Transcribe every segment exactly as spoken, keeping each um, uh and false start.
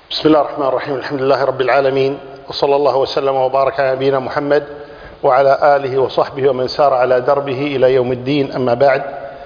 بسم الله الرحمن الرحيم. الحمد لله رب العالمين، وصلى الله وسلم وبارك على نبينا محمد وعلى آله وصحبه ومن سار على دربه إلى يوم الدين. أما بعد،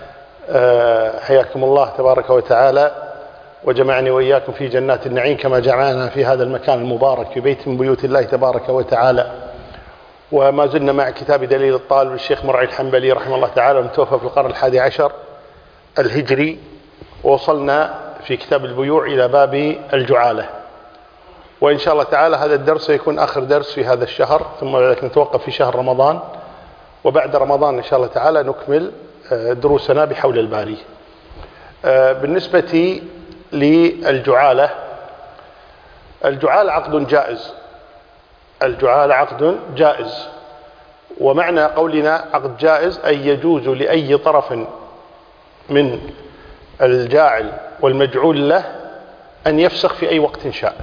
حياكم الله تبارك وتعالى وجمعني وإياكم في جنات النعيم كما جمعنا في هذا المكان المبارك في بيت من بيوت الله تبارك وتعالى. وما زلنا مع كتاب دليل الطالب للشيخ مرعي الحنبلي رحمه الله تعالى، المتوفى في القرن الحادي عشر الهجري، ووصلنا في كتاب البيوع إلى باب الجعالة. وإن شاء الله تعالى هذا الدرس سيكون آخر درس في هذا الشهر، ثم نتوقف في شهر رمضان، وبعد رمضان إن شاء الله تعالى نكمل دروسنا بحول الباري. بالنسبة للجعالة، الجعالة عقد جائز، الجعالة عقد جائز، ومعنى قولنا عقد جائز أي يجوز لأي طرف من الجاعل والمجعول له أن يفسخ في أي وقت شاء،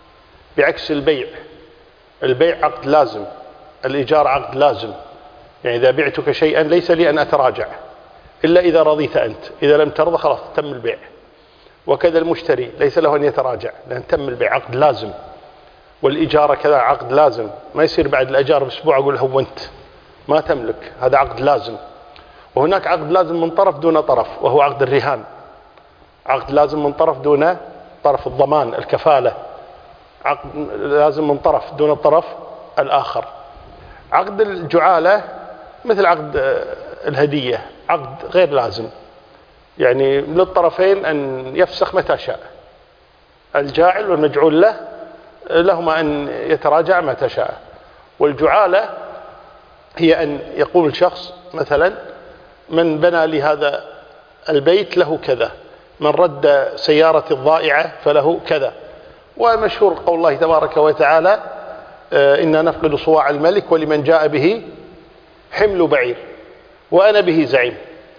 بعكس البيع. البيع عقد لازم، الإيجار عقد لازم، يعني إذا بعتك شيئا ليس لي أن أتراجع إلا إذا رضيت أنت، إذا لم ترضى خلاص تم البيع. وكذا المشتري ليس له أن يتراجع لأن تم البيع، عقد لازم. والإجارة كذا عقد لازم، ما يصير بعد الأجار بأسبوع أقول هو أنت ما تملك، هذا عقد لازم. وهناك عقد لازم من طرف دون طرف، وهو عقد الرهان، عقد لازم من طرف دون طرف الضمان الكفالة، عقد لازم من طرف دون الطرف الآخر. عقد الجعالة مثل عقد الهدية، عقد غير لازم، يعني للطرفين أن يفسخ متى شاء، الجاعل والمجعول له لهما أن يتراجع متى شاء. والجعالة هي أن يقول الشخص مثلا من بنى لي هذا البيت له كذا، من رد سيارة الضائعة فله كذا. ومشهور قول الله تبارك وتعالى إنا نفقد صواع الملك ولمن جاء به حمل بعير وأنا به زعيم.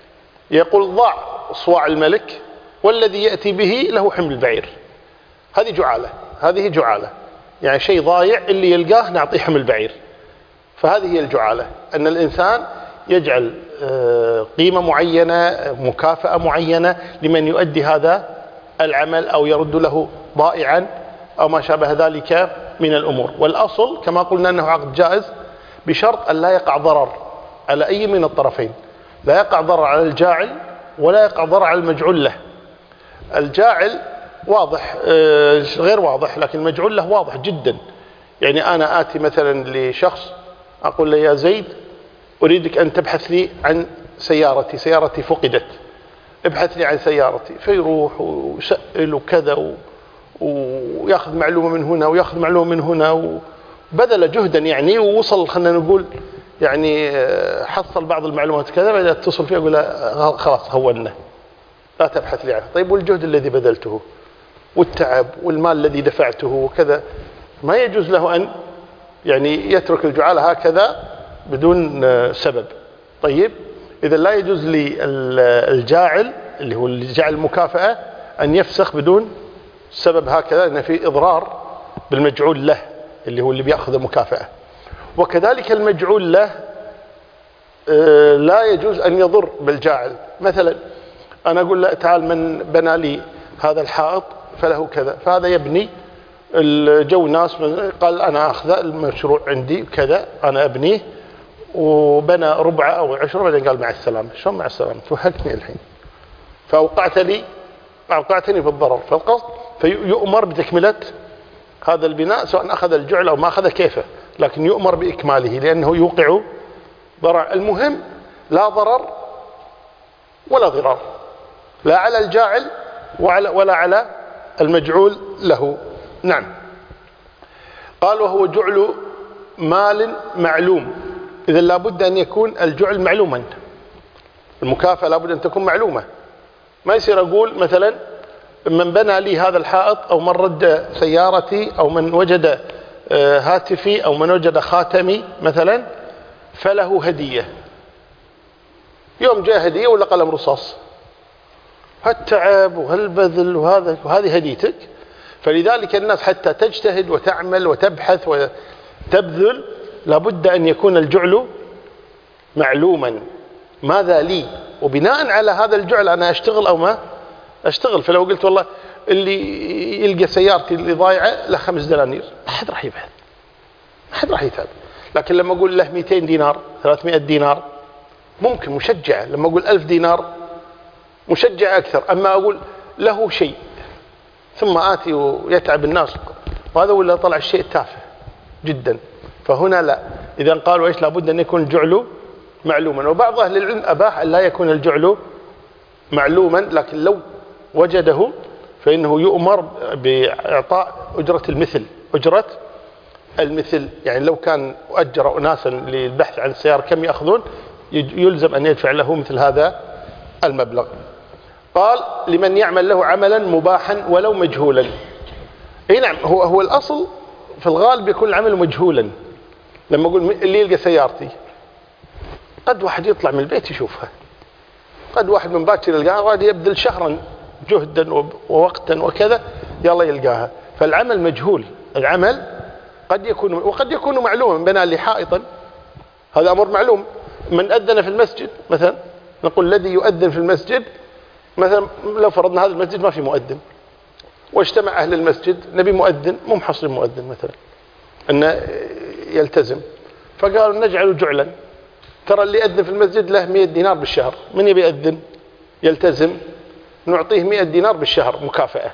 يقول ضاع صواع الملك والذي يأتي به له حمل بعير، هذه جعالة، هذه جعالة، يعني شيء ضايع اللي يلقاه نعطيه حمل بعير. فهذه هي الجعالة، أن الإنسان يجعل قيمة معينة، مكافأة معينة لمن يؤدي هذا العمل أو يرد له ضائعا أو ما شابه ذلك من الأمور. والأصل كما قلنا أنه عقد جائز بشرط أن لا يقع ضرر على أي من الطرفين، لا يقع ضرر على الجاعل ولا يقع ضرر على المجعول له. الجاعل واضح غير واضح، لكن المجعول له واضح جدا. يعني أنا آتي مثلا لشخص أقول له يا زيد أريدك أن تبحث لي عن سيارتي، سيارتي فقدت، ابحث لي عن سيارتي. فيروح ويسأل وكذا و... ويأخذ معلومة من هنا ويأخذ معلومة من هنا، وبذل جهدا يعني، ووصل خلنا نقول يعني حصل بعض المعلومات كذا، بعد اتصل فيه أقول له خلاص هونا لا تبحث لي عنه. طيب والجهد الذي بذلته والتعب والمال الذي دفعته وكذا، ما يجوز له أن يعني يترك الجعالة هكذا بدون سبب. طيب إذا لا يجوز للجاعل اللي هو اللي جعل المكافأة أن يفسخ بدون سبب هكذا، لأن في إضرار بالمجعول له اللي هو اللي بيأخذ المكافأة. وكذلك المجعول له لا يجوز أن يضر بالجاعل. مثلا أنا أقول له تعال من بنى لي هذا الحائط فله كذا، فهذا يبني، الجو ناس قال أنا أخذ المشروع عندي كذا أنا أبنيه، وبنى ربعة أو عشرة، بعدين قال مع السلامة. شو مع السلامة؟ توهقتني الحين، فأوقعت لي أوقعتني في الضرر. فالقصد فيؤمر بتكملة هذا البناء سواء أخذ الجعل أو ما أخذ كيفه، لكن يؤمر بإكماله لأنه يوقع ضرر. المهم لا ضرر ولا ضرار، لا على الجاعل ولا على المجعول له. نعم. قال وهو جعل مال معلوم، إذا لابد أن يكون الجعل معلوما، المكافأة لابد أن تكون معلومة. ما يصير أقول مثلا من بنى لي هذا الحائط أو من رد سيارتي أو من وجد هاتفي أو من وجد خاتمي مثلا فله هدية. يوم جاء هدية ولا قلم رصاص، هالتعب وهالبذل وهذا وهذه هديتك. فلذلك الناس حتى تجتهد وتعمل وتبحث وتبذل لابد أن يكون الجعل معلوما، ماذا لي، وبناء على هذا الجعل أنا أشتغل أو ما أشتغل. فلو قلت والله اللي يلقى سيارتي اللي ضايعة له خمس دنانير ما حد راح يبحث، ما حد راح يتعب. لكن لما أقول له مئتين دينار ثلاثمئة دينار ممكن مشجعة، لما أقول ألف دينار مشجع أكثر. أما أقول له شيء ثم آتي ويتعب الناس، وهذا ولا طلع الشيء تافه جدا. فهنا لا، إذا قالوا إيش لابد أن يكون الجعل معلوما. وبعض أهل العلم أباح أن لا يكون الجعل معلوما، لكن لو وجده فإنه يؤمر بإعطاء أجرة المثل. أجرة المثل يعني لو كان أجر أناسا للبحث عن السيارة كم يأخذون، يلزم أن يدفع له مثل هذا المبلغ. قال لمن يعمل له عملا مباحا ولو مجهولا. اي نعم، هو هو الأصل في الغالب يكون العمل مجهولا. لما أقول اللي يلقى سيارتي، قد واحد يطلع من البيت يشوفها، قد واحد من باكر يلقاها، قد يبذل شهرا جهدا ووقتا وكذا يلا يلقاها. فالعمل مجهول، العمل قد يكون وقد يكون معلوما. بنى لي حائطا، هذا أمر معلوم. من أذن في المسجد مثلا، نقول الذي يؤذن في المسجد مثلا، لو فرضنا هذا المسجد ما في مؤذن واجتمع أهل المسجد، نبي مؤذن مو محصل مؤذن مثلا أنه يلتزم، فقالوا نجعله جعلا. ترى اللي يأذن في المسجد له مئة دينار بالشهر، من يبي يأذن يلتزم نعطيه مئة دينار بالشهر مكافأة.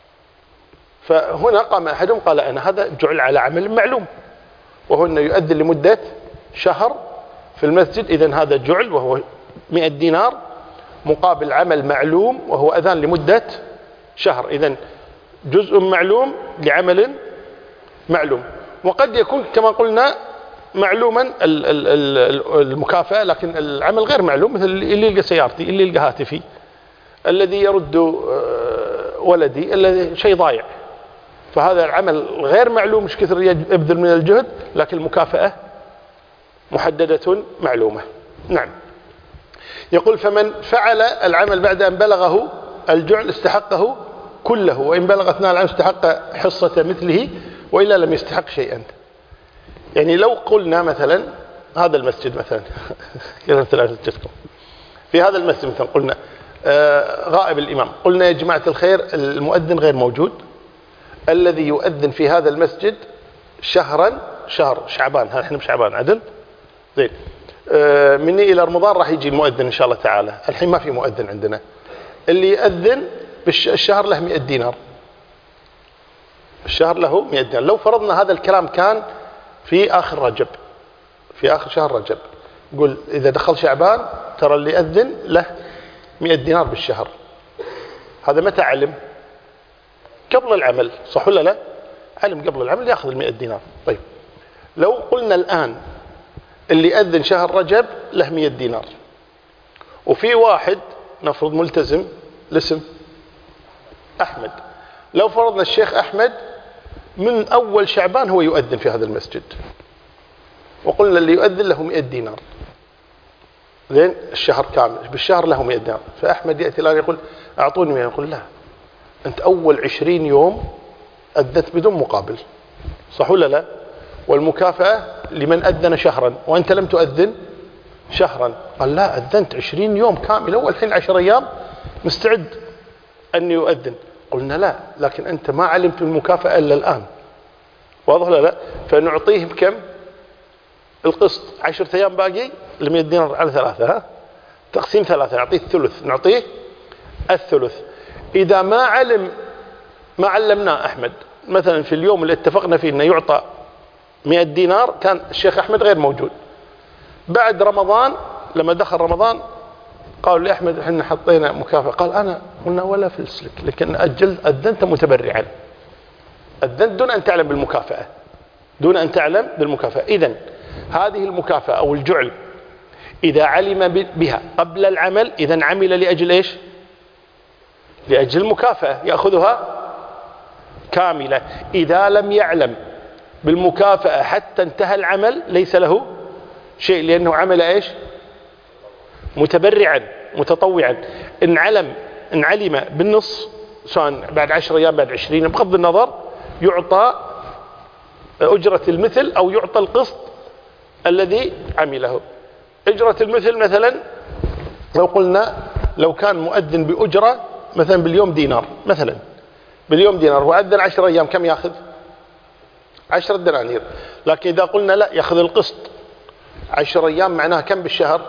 فهنا قام أحدهم قال أنا هذا جعل على عمل معلوم، وهو أنه يؤذن لمدة شهر في المسجد، إذن هذا جعل وهو مئة دينار مقابل عمل معلوم وهو أذان لمدة شهر. إذن جزء معلوم لعمل معلوم. وقد يكون كما قلنا معلوما المكافأة، لكن العمل غير معلوم، مثل اللي يلقى سيارتي، اللي يلقى هاتفي، الذي يرد ولدي، الذي شيء ضايع. فهذا العمل غير معلوم، مش كثر يبذل من الجهد، لكن المكافأة محددة معلومة. نعم. يقول فمن فعل العمل بعد أن بلغه الجعل استحقه كله، وإن بلغ أثناء العمل استحق حصة مثله، وإلا لم يستحق شيئا. يعني لو قلنا مثلا هذا المسجد مثلا في هذا المسجد مثلا قلنا آه غائب الإمام، قلنا يا جماعة الخير المؤذن غير موجود، الذي يؤذن في هذا المسجد شهرا، شهر شعبان، هذا احنا بشعبان عدل زين، آه مني إلى رمضان راح يجي المؤذن إن شاء الله تعالى. الحين ما في مؤذن عندنا، اللي يؤذن بالشهر له مئة دينار، الشهر له مئة دينار. لو فرضنا هذا الكلام كان في آخر رجب، في آخر شهر رجب، قل إذا دخل شعبان ترى اللي يؤذن له مئة دينار بالشهر. هذا متى علم؟ قبل العمل، صح ولا لا؟ علم قبل العمل يأخذ المئة دينار. طيب لو قلنا الآن اللي يؤذن شهر رجب له مئة دينار، وفي واحد نفرض ملتزم الاسم أحمد، لو فرضنا الشيخ أحمد من أول شعبان هو يؤذن في هذا المسجد، وقلنا اللي يؤذن له مئة دينار، زين الشهر كامل بالشهر له مئة دينار. فأحمد يأتي الآن يقول أعطوني مئة، يقول لا، أنت أول عشرين يوم أذنت بدون مقابل، صح ولا لا؟ والمكافأة لمن أذن شهرا وأنت لم تؤذن شهرا. قال لا، أذنت عشرين يوم كامل، والحين عشر أيام مستعد أن يؤذن. قلنا لا، لكن أنت ما علمت المكافأة إلا الآن، واضح ولا لا؟ فنعطيه بكم القسط؟ عشرة أيام باقي المئة دينار على ثلاثة، ها تقسيم ثلاثة، نعطيه الثلث، نعطيه الثلث. إذا ما علم، ما علمناه أحمد مثلا في اليوم اللي اتفقنا فيه أنه يعطى مئة دينار، كان الشيخ أحمد غير موجود. بعد رمضان لما دخل رمضان قالوا لي أحمد احنا حطينا مكافأة، قال أنا قلنا ولا فلس لك، لكن أجل أذنت متبرعا، أذنت دون أن تعلم بالمكافأة، دون أن تعلم بالمكافأة. إذن هذه المكافأة أو الجعل إذا علم بها قبل العمل، إذن عمل لأجل إيش؟ لأجل المكافأة، يأخذها كاملة. إذا لم يعلم بالمكافأة حتى انتهى العمل ليس له شيء، لأنه عمل إيش؟ متبرعا متطوعا. إن علم إن علم بالنص، سواء بعد عشر أيام بعد عشرين، بغض النظر يعطى أجرة المثل أو يعطى القسط الذي عمله. أجرة المثل مثلا لو قلنا لو كان مؤذن بأجرة مثلا باليوم دينار مثلا، باليوم دينار، وأذن عشر أيام كم يأخذ؟ عشرة دنانير. لكن إذا قلنا لا يأخذ القسط عشر أيام معناها كم بالشهر؟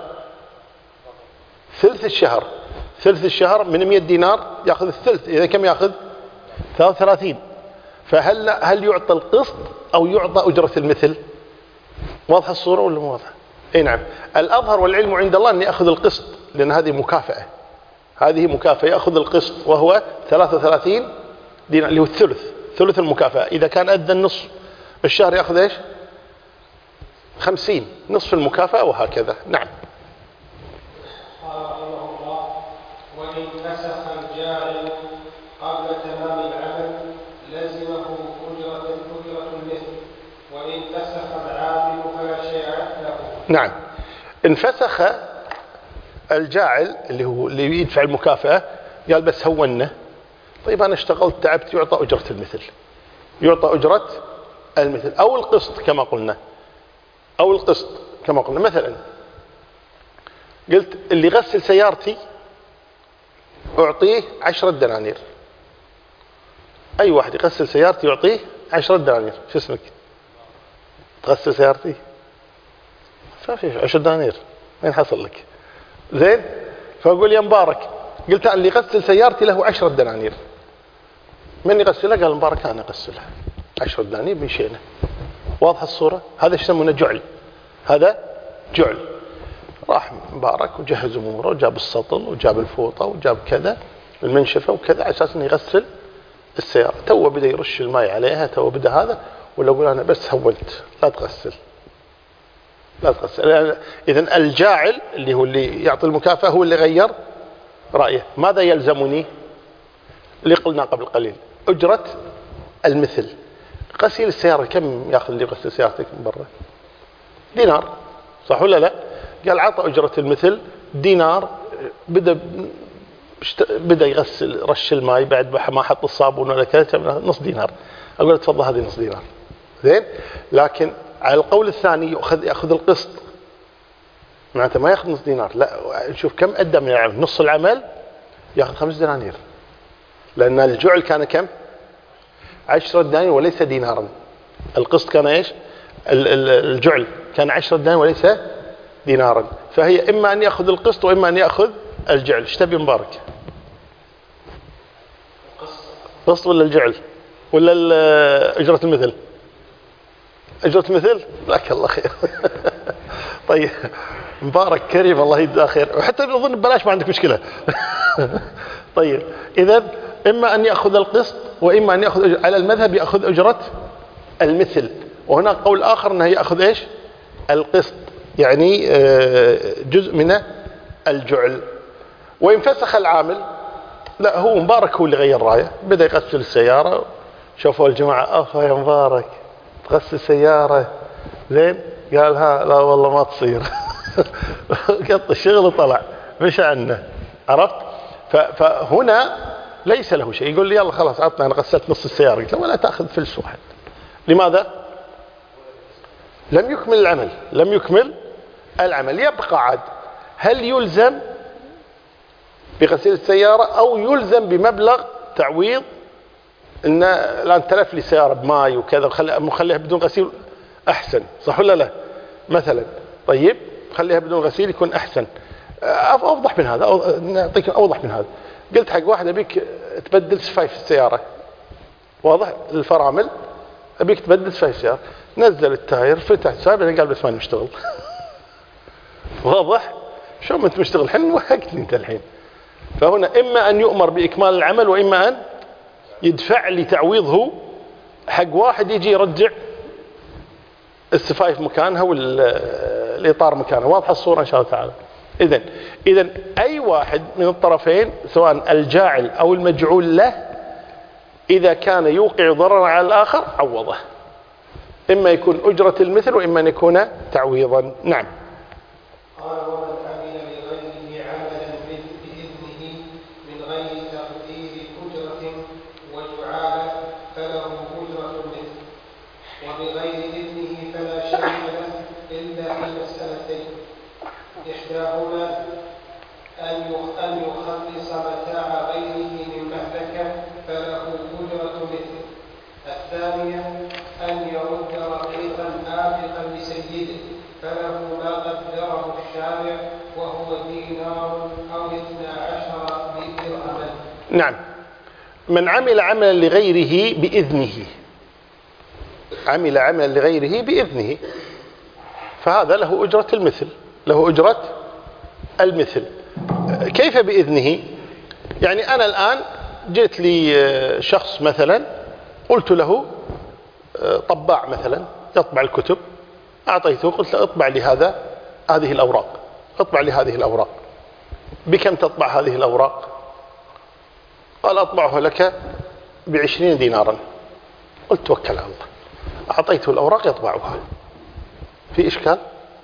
ثلث الشهر. ثلث الشهر من مئة دينار يأخذ الثلث، إذا كم يأخذ؟ ثلاثة وثلاثين. فهل هل يعطى القسط أو يعطى أجرة المثل؟ واضحة الصورة ولا مو واضحة؟ اي نعم. الأظهر والعلم عند الله أن يأخذ القسط، لأن هذه مكافأة، هذه مكافأة، يأخذ القسط وهو ثلاثة وثلاثين دينار اللي هو الثلث، ثلث المكافأة. إذا كان أدى النصف الشهر يأخذ إيش؟ خمسين، نصف المكافأة، وهكذا. نعم. قال رحمه الله: وإن فسخ الجاعل قبل تمام العمل لزمه أجرة أجرة المثل، وإن فسخ العامل فلا شيء له. نعم. إن فسخ الجاعل اللي هو اللي يدفع المكافأة، قال بس هونه، طيب أنا اشتغلت تعبت، يعطى أجرة المثل، يعطى أجرة المثل أو القسط كما قلنا، أو القسط كما قلنا. مثلا قلت اللي يغسل سيارتي أعطيه عشرة دنانير. أي واحد يغسل سيارتي يعطيه عشرة دنانير. شو اسمك؟ تغسل سيارتي؟ ما في عشرة دنانير، وين حصل لك؟ زين. فأقول يا مبارك، قلت اللي يغسل سيارتي له عشرة دنانير. من يغسلها؟ قال مبارك أنا أغسلها، عشرة دنانير بيشينا. واضحة الصورة؟ هذا يسمونه جعل، هذا جعل. راح مبارك وجهز أموره وجاب السطل وجاب الفوطة وجاب كذا المنشفة وكذا على أساس أنه يغسل السيارة. تو بدأ يرش الماء عليها، تو بدأ هذا، ولا أقول أنا بس هونت، لا تغسل، لا تغسل. إذن الجاعل اللي هو اللي يعطي المكافأة هو اللي غير رأيه. ماذا يلزمني؟ اللي قلنا قبل قليل، أجرة المثل. غسيل السيارة كم يأخذ اللي يغسل سيارتك من برا؟ دينار، صح ولا لا؟ قال عطى أجرة المثل دينار. بدأ بدأ يغسل، رش الماء، بعد ما حط الصابون ولا كذا، نص دينار. أقول تفضل هذه نص دينار. زين. لكن على القول الثاني يأخذ يأخذ القسط، معناته ما يأخذ نص دينار، لا، شوف كم أدى من العمل، نص العمل يأخذ خمس دنانير، لأن الجعل كان كم؟ عشرة دنانير وليس دينارا. القسط كان إيش؟ الجعل كان عشرة دنانير وليس دينارا. فهي إما أن يأخذ القسط وإما أن يأخذ الجعل. ايش تبي مبارك؟ القسط ولا الجعل ولا أجرة المثل؟ أجرة المثل؟ جزاك الله خير. طيب مبارك كريم، الله يجزاه خير، وحتى نظن ببلاش ما عندك مشكلة. طيب إذا إما أن يأخذ القسط وإما أن يأخذ أجر. على المذهب يأخذ أجرة المثل، وهناك قول آخر أنه يأخذ إيش؟ القسط، يعني جزء من الجعل. وإن فسخ العامل، لا، هو مبارك هو اللي غير رأيه، بدأ يغسل السيارة، شوفوا الجماعة أخا يا مبارك تغسل سيارة زين، قال ها لا والله ما تصير. قط الشغل وطلع مش عنه، عرفت؟ فهنا ليس له شيء، يقول لي يلا خلاص عطنا، أنا غسلت نص السيارة. قلت له ولا تأخذ فلس واحد. لماذا؟ لم يكمل العمل، لم يكمل العمل. يبقى عاد هل يلزم بغسيل السيارة أو يلزم بمبلغ تعويض، إن الآن تلف لي سيارة بماي وكذا وخليها بدون غسيل أحسن، صح ولا لا؟ مثلا طيب خليها بدون غسيل يكون أحسن. أوضح من هذا، أو نعطيك أوضح من هذا. قلت حق واحد أبيك تبدل سفايف السيارة، واضح الفرامل، أبيك تبدل سفايف السيارة، نزل التاير، فتح سابع، قال بس ماني مشتغل. واضح؟ شو ما أنت مشتغل الحين، وهقتني أنت الحين. فهنا إما أن يؤمر بإكمال العمل وإما أن يدفع لي تعويضه حق واحد يجي يرجع السفايف مكانها والإطار مكانها. واضحة الصورة إن شاء الله تعالى. إذن إذن أي واحد من الطرفين سواء الجاعل أو المجعول له إذا كان يوقع ضررا على الآخر عوضه، إما يكون أجرة المثل وإما أن يكون تعويضا. نعم. قال ومن عمل لغيره عملا بإذنه من غير تقدير أجرة وجعالة فله أجرة المثل، وبغير إذنه فلا شيء له إلا في مسألتين: إحداهما أن يخلص متاع غيره من مهلكة فله أجرة الثانية أن يرد رقيقا آبقا لسيده فله ما قدره الشارع وهو دينار أو اثنا عشر درهما. نعم. من عمل عملا لغيره بإذنه، عمل عملا لغيره بإذنه، فهذا له أجرة المثل، له أجرة المثل. كيف بإذنه؟ يعني أنا الآن جئت لي شخص مثلا قلت له طباع مثلا يطبع الكتب، أعطيته قلت له اطبع لي هذا هذه الأوراق، اطبع لي هذه الأوراق، بكم تطبع هذه الأوراق؟ قال أطبعها لك بعشرين دينارا. قلت توكل على الله، أعطيته الأوراق يطبعها، في إشكال؟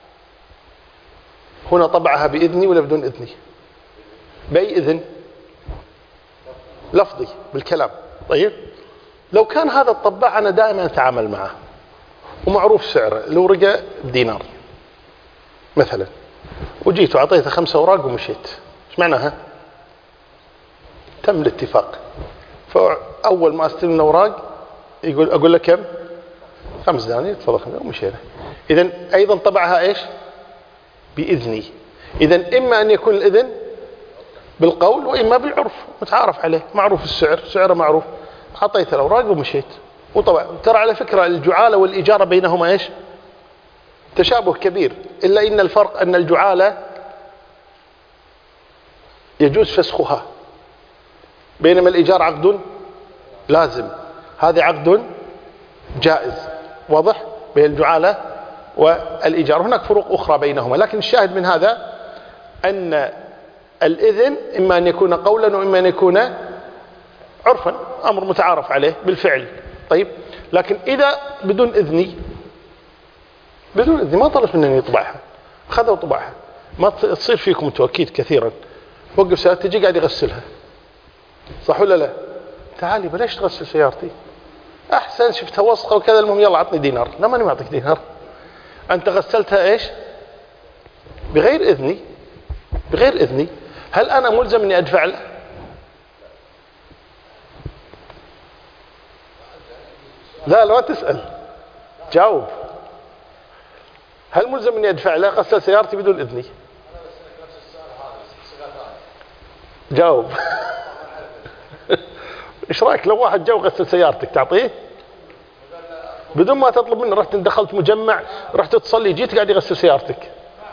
هنا طبعها بإذني ولا بدون إذني؟ بأي إذن؟ لفظي بالكلام. طيب لو كان هذا الطباع أنا دائما أتعامل معه ومعروف سعره، لو رقى بدينار مثلا، وجيت وعطيته خمسة أوراق ومشيت، ايش معناها؟ تم الاتفاق. فأول ما استلم الأوراق يقول أقول لك كم؟ خمس دنانير، تفضل خمسة، ومشينا. إذن أيضا طبعها إيش؟ بإذني. إذن إما أن يكون الإذن بالقول وإما بالعرف، متعارف عليه، معروف السعر، سعره معروف، أعطيت الأوراق ومشيت. وطبعا ترى على فكرة الجعالة والإجارة بينهما إيش؟ تشابه كبير، إلا إن الفرق أن الجعالة يجوز فسخها، بينما الإيجار عقد لازم، هذا عقد جائز. واضح؟ بين الجعالة والإيجار هناك فروق أخرى بينهما، لكن الشاهد من هذا أن الإذن إما أن يكون قولا وإما أن يكون عرفا، أمر متعارف عليه بالفعل. طيب لكن إذا بدون إذني، بدون إذني ما طلب منه أن يطبعها، خذها وطبعها. ما تصير فيكم توكيد كثيرا، وقف سيارتي تجي قاعد يغسلها، صح ولا لا؟ تعالي بلاش تغسل سيارتي، أحسن شفتها وسخة وكذا، المهم يلا عطني دينار. لا ماني معطيك دينار، أنت غسلتها إيش؟ بغير إذني، بغير إذني. هل أنا ملزم أني أدفع له؟ لا لا تسأل، جاوب. هل ملزم أني أدفع له؟ غسل سيارتي بدون إذني، جاوب. إيش رأيك لو واحد جاء وغسل سيارتك تعطيه؟ بدون ما تطلب منه، رحت دخلت مجمع، رحت تصلي، جيت قاعد يغسل سيارتك،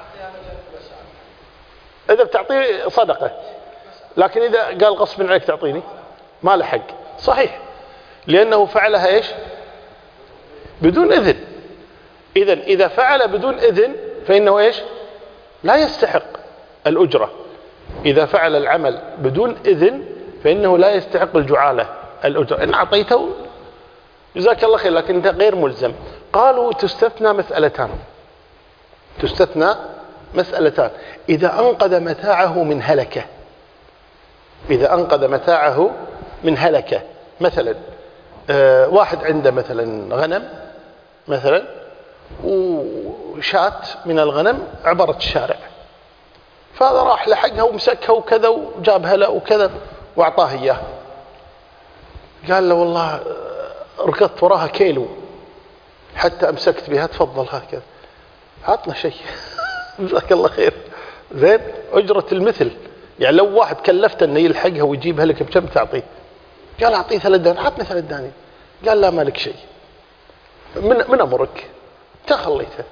إذا بتعطيه صدقة. لكن إذا قال غصب عليك تعطيني، ما له حق. صحيح، لأنه فعلها إيش؟ بدون إذن. إذن إذا فعل بدون إذن فإنه إيش؟ لا يستحق الأجرة. إذا فعل العمل بدون إذن فإنه لا يستحق الجعالة الأجرة. إن أعطيته جزاك الله خير، لكن أنت غير ملزم. قالوا تستثنى مسألتان، تستثنى مسألتان. إذا أنقذ متاعه من هلكة، إذا أنقذ متاعه من هلكة، مثلا آه واحد عنده مثلا غنم مثلا، وشاة من الغنم عبرت الشارع، فهذا راح لحقها ومسكها وكذا وجابها له وكذا وأعطاه إياه. قال له والله ركضت وراها كيلو حتى أمسكت بها، تفضل هكذا، عطنا شيء. جزاك الله خير. زين، أجرة المثل. يعني لو واحد كلفته أنه يلحقها ويجيبها لك بكم تعطيه؟ قال أعطيه ثلاث دنانير، عطني ثلاث دنانير. قال لا مالك شيء، من من أمرك، تخليته.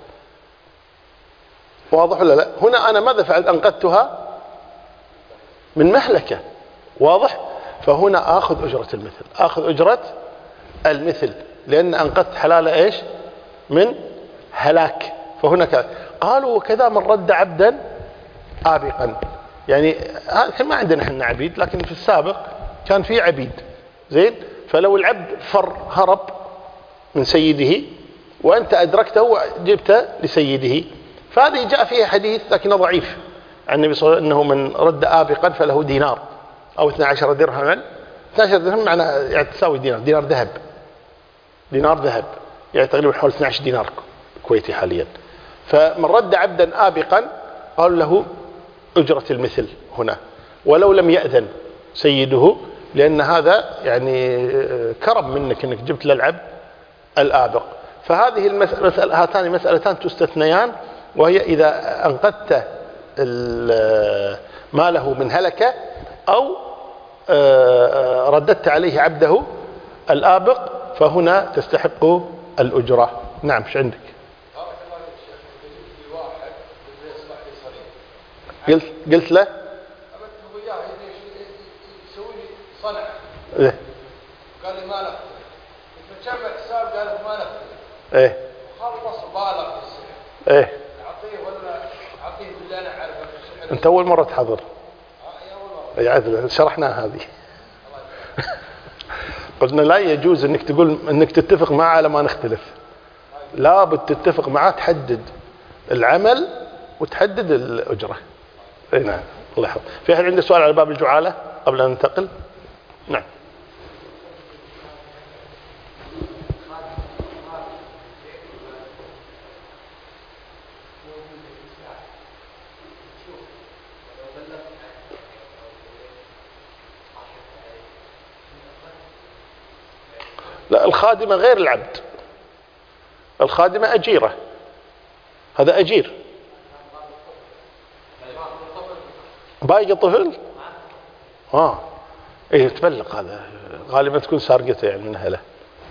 واضح ولا لا؟ هنا أنا ماذا فعلت؟ أنقذتها من مهلكة. واضح؟ فهنا آخذ أجرة المثل، آخذ أجرة المثل، لأن أنقذت حلالة إيش؟ من هلاك. فهنا كذا. قالوا وكذا من رد عبدا آبقا، يعني ما عندنا احنا عبيد، لكن في السابق كان في عبيد. زين، فلو العبد فر هرب من سيده وأنت أدركته وجبته لسيده، فهذه جاء فيها حديث لكنه ضعيف عن النبي صلى الله عليه وسلم أنه من رد آبقا فله دينار أو اثنا عشر درهما. اثنا عشر درهم معناه يعني تساوي دينار، دينار ذهب، دينار ذهب يعني تقريبا حوالي اثني عشر دينار كويتي حاليا. فمن رد عبدا آبقا قال له أجرة المثل هنا، ولو لم يأذن سيده، لأن هذا يعني كرم منك أنك جبت للعبد الآبق. فهذه المسألة، هاتان مسألتان تستثنيان، وهي إذا أنقذت ماله من هلكة أو رددت عليه عبده الآبق، فهنا تستحق الأجرة. نعم، ايش عندك؟ قلت قلت له يسوي لي صنع. إيه؟ قال لي ما نقدر. بتجمع حساب قال لك ما نقدر. ايه؟ خلص بالغ في السحر. ايه؟ اعطيه ولا اعطيه باللي انا اعرفه في السحر. انت اول مرة تحضر. اه اول مرة. اي عدل، شرحناها هذه. قلنا لا يجوز انك تقول انك تتفق معه على ما نختلف. لا بد تتفق معه، تحدد العمل وتحدد الأجرة. اي نعم، الله يحفظ. في أحد عنده سؤال على باب الجعالة قبل أن ننتقل؟ نعم. لا، الخادمة غير العبد. الخادمة أجيرة، هذا أجير. باقي طفل؟ اه ايه، تبلغ هذا غالبا تكون سارقته يعني من اهله.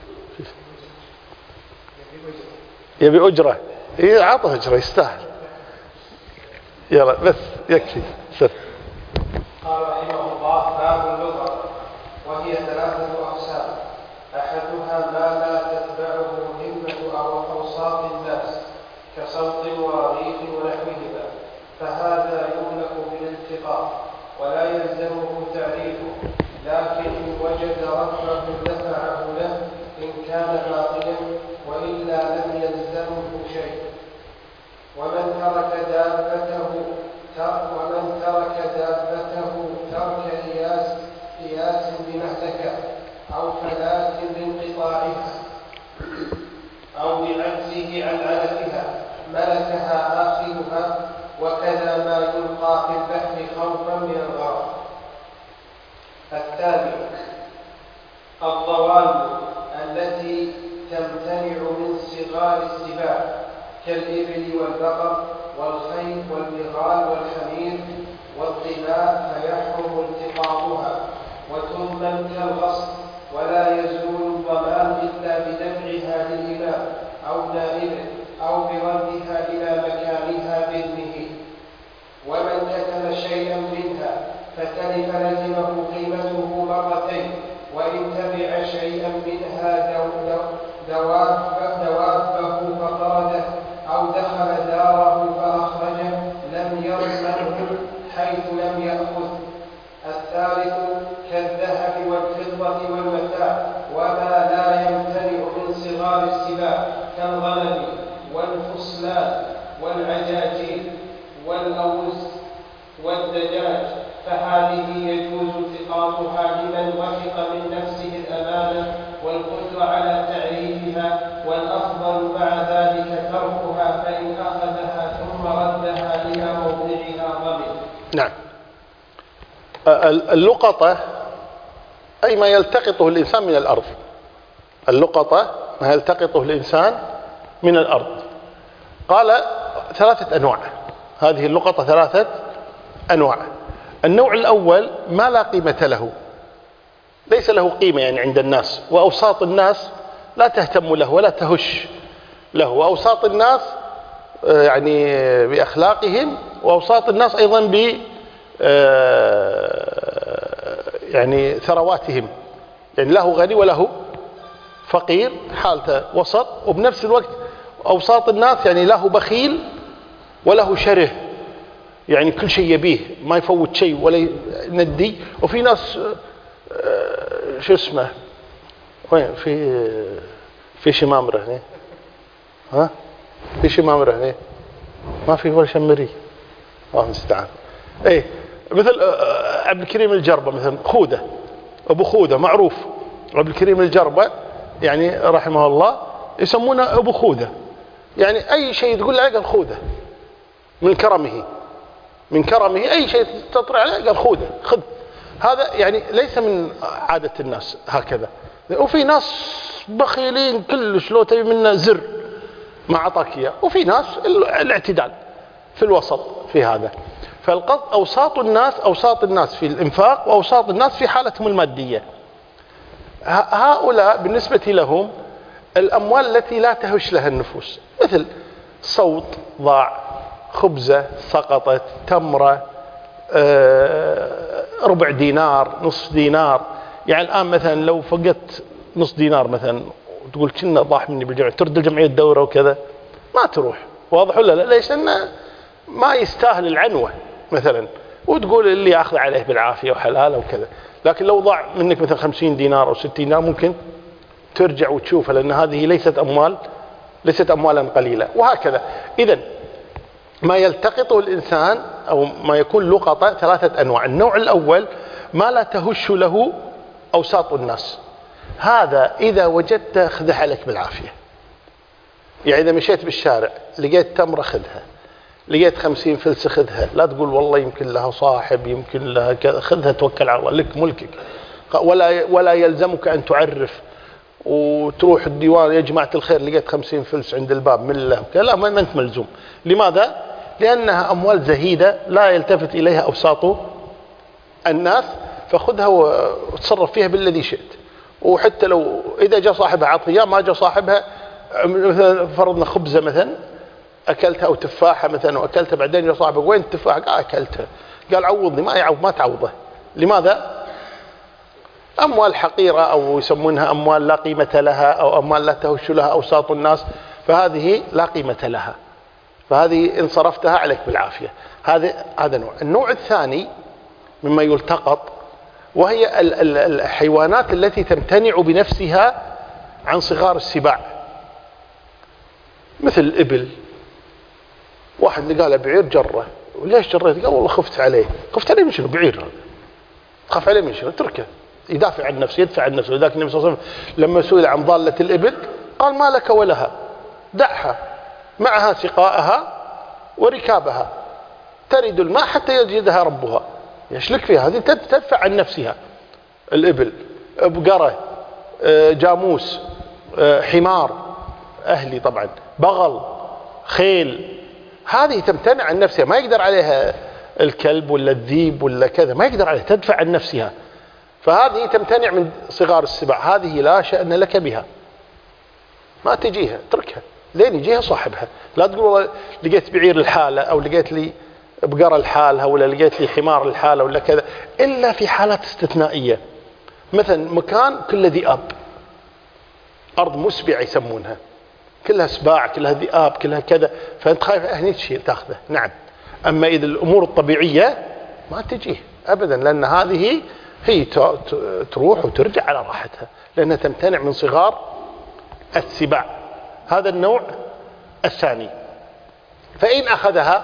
يبي اجره، ايه عطه اجره يستاهل. يلا بس يكفي. سر. قال رحمه الله: باب اللغة، وهي ثلاثة أقسام. أحدها ما لا تتبعه همة أو أوساط الناس كصوت ورغيف ونحوهما، فهذا يملك بالالتقاط ولا يلزمه تعريفه، لكن إن وجد ربه دفعه له إن كان باطلا، وإلا لم يلزمه شيء. ومن ترك دابته ومن ترك دابته ترك إياس إياس بمهلكة أو فلات لانقطاعها أو بعجزه عن علفها ملكها آخذها، وكذا ما يلقى في البحر خوفا من الغرق. الثاني الضوال التي تمتنع من صغار السباع كالإبل والبقر والخيل والبغال والحمير والظباء، فيحرم التقاطها وتضمن كالغصب، ولا يزول الضمان إلا بدفعها للإمام أو نائبه أو بردها إلى مكانها بإذنه. ومن كتم شيئا منها فتلف لزمه قيمته مرتين، وإن تبع شيئا منها دوابه فطرده أو دخل داره فأخرجه لم يضمنه حيث لم يأخذ. الثالث كالذهب والفضة والمتاع وما لا يمتنع من صغار السباع كالغنم والفصلان والعجاجيل والأوز والدجاج، فهذه يجوز التقاطها لمن وثق من نفسه الأمانة والقدرة على تعريفها، والأفضل مع ذلك تركها، فإن أخذها ثم ردها إلى موضعها ضمن. نعم. اللقطة أي ما يلتقطه الإنسان من الأرض. اللقطة ما يلتقطه الإنسان من الأرض. قال ثلاثة أنواع. هذه اللقطة ثلاثة أنواع. النوع الأول ما لا قيمة له، ليس له قيمة يعني عند الناس، وأوساط الناس لا تهتم له ولا تهش له، وأوساط الناس يعني بأخلاقهم، وأوساط الناس أيضا ب يعني ثرواتهم، يعني له غني وله فقير، حالته وسط، وبنفس الوقت أوساط الناس يعني له بخيل وله شره، يعني كل شيء يبيه ما يفوت شيء ولا يندي. وفي ناس شو اسمه وين في في شمامرة هنا، ها في شمامرة هنا ما في ولا شمري، الله المستعان. ايه مثل عبد الكريم الجربة مثلا، خودة، ابو خودة معروف. عبد الكريم الجربة يعني رحمه الله يسمونه ابو خودة، يعني اي شيء تقول له قال خودة، من كرمه من كرمه اي شيء تطرح عليه قال خودة خذ. هذا يعني ليس من عادة الناس هكذا. وفي ناس بخيلين كلش، لو تبي منا زر ما أعطاك إياه. وفي ناس الاعتدال في الوسط في هذا. فالقصد أوساط الناس، أوساط الناس في الإنفاق وأوساط الناس في حالتهم المادية. هؤلاء بالنسبة لهم الأموال التي لا تهش لها النفوس، مثل صوت ضاع، خبزة سقطت، تمرة، ربع دينار، نصف دينار. يعني الآن مثلا لو فقدت نصف دينار مثلا تقول كنا ضاح مني بالجمعية، ترد الجمعية الدورة وكذا ما تروح. واضح ولا لا؟ ليش؟ أنه ما يستاهل العنوة مثلا، وتقول اللي ياخذ عليه بالعافية وحلال وكذا. لكن لو ضاع منك مثلا خمسين دينار أو ستين دينار ممكن ترجع وتشوفها، لأن هذه ليست أموال، ليست أموالا قليلة. وهكذا. إذن ما يلتقطه الإنسان أو ما يكون لقطة ثلاثة أنواع. النوع الأول ما لا تهش له أوساط الناس، هذا إذا وجدت خذها عليك بالعافية. يعني إذا مشيت بالشارع لقيت تمرة خذها، لقيت خمسين فلسة خذها، لا تقول والله يمكن لها صاحب يمكن لها كذا، خذها توكل على الله، لك ملكك. ولا ولا يلزمك أن تعرف وتروح الديوان يا جماعة الخير لقيت خمسين فلس عند الباب من الله، لا ما أنت ملزوم. لماذا؟ لأنها أموال زهيدة لا يلتفت إليها أوساط الناس، فخذها وتصرف فيها بالذي شئت. وحتى لو إذا جاء صاحبها عطية، ما جاء صاحبها مثلا فرضنا خبزة مثلا أكلتها أو تفاحة مثلا وأكلتها، بعدين جاء صاحبك وين التفاحة؟ قال أكلتها، قال عوضني، ما يعوض، ما تعوضه. لماذا؟ أموال حقيرة أو يسمونها أموال لا قيمة لها أو أموال لا تهش لها أوساط الناس، فهذه لا قيمة لها، فهذه إن صرفتها عليك بالعافية. هذا هذا نوع. النوع الثاني مما يلتقط وهي الحيوانات التي تمتنع بنفسها عن صغار السباع، مثل الإبل. واحد اللي قال بعير جره، وليش جريت؟ قال والله خفت عليه. خفت عليه من شنو؟ بعير، خاف عليه من شنو؟ اتركه يدافع عن نفسه، يدفع عن نفسه. لذلك النبي صلى الله عليه وسلم لما سئل عن ضالة الإبل قال ما لك ولها، دعها معها سقاءها وركابها ترد الماء حتى يجدها ربها. يشلك فيها، هذه تدفع عن نفسها. الإبل، بقرة، جاموس، حمار أهلي طبعا، بغل، خيل، هذه تمتنع عن نفسها، ما يقدر عليها الكلب ولا الذيب ولا كذا، ما يقدر عليها، تدفع عن نفسها. فهذه تمتنع من صغار السباع، هذه لا شأن لك بها، ما تجيها، اتركها لين يجيها صاحبها. لا تقول والله لقيت بعير الحالة أو لقيت لي بقرة الحالة ولا لقيت لي حمار الحالة ولا كذا، إلا في حالات استثنائية. مثلا مكان كله ذئاب، أرض مسبعة يسمونها، كلها سباع، كلها ذئاب، كلها كذا، فأنت خايف هني تشيل تاخذه، نعم. أما إذا الأمور الطبيعية ما تجيه أبدا، لأن هذه هي تروح وترجع على راحتها، لأنها تمتنع من صغار السباع. هذا النوع الثاني. فإن أخذها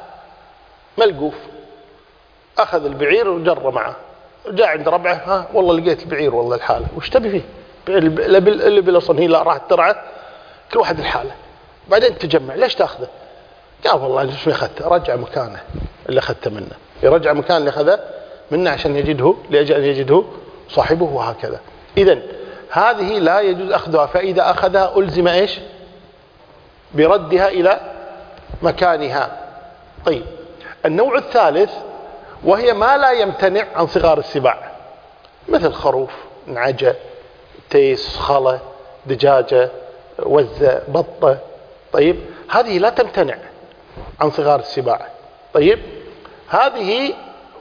ملقوف، أخذ البعير وجر معه، جاء عند ربعه، ها والله لقيت البعير والله الحالة، وش تبي فيه؟ اللي بالأصل هي لا راحت ترعى، كل واحد الحالة. بعدين تجمع، ليش تأخذه؟ قال والله ليش ما أخذته؟ رجع مكانه اللي أخذته منه، يرجع مكان اللي أخذه منه عشان يجده، لأجل أن يجده صاحبه، وهكذا. إذن هذه لا يجوز أخذها، فإذا أخذها ألزم إيش؟ بردها إلى مكانها. طيب، النوع الثالث وهي ما لا يمتنع عن صغار السباع، مثل خروف، نعجة، تيس، خلة، دجاجة، وزة، بطة. طيب، هذه لا تمتنع عن صغار السباع. طيب، هذه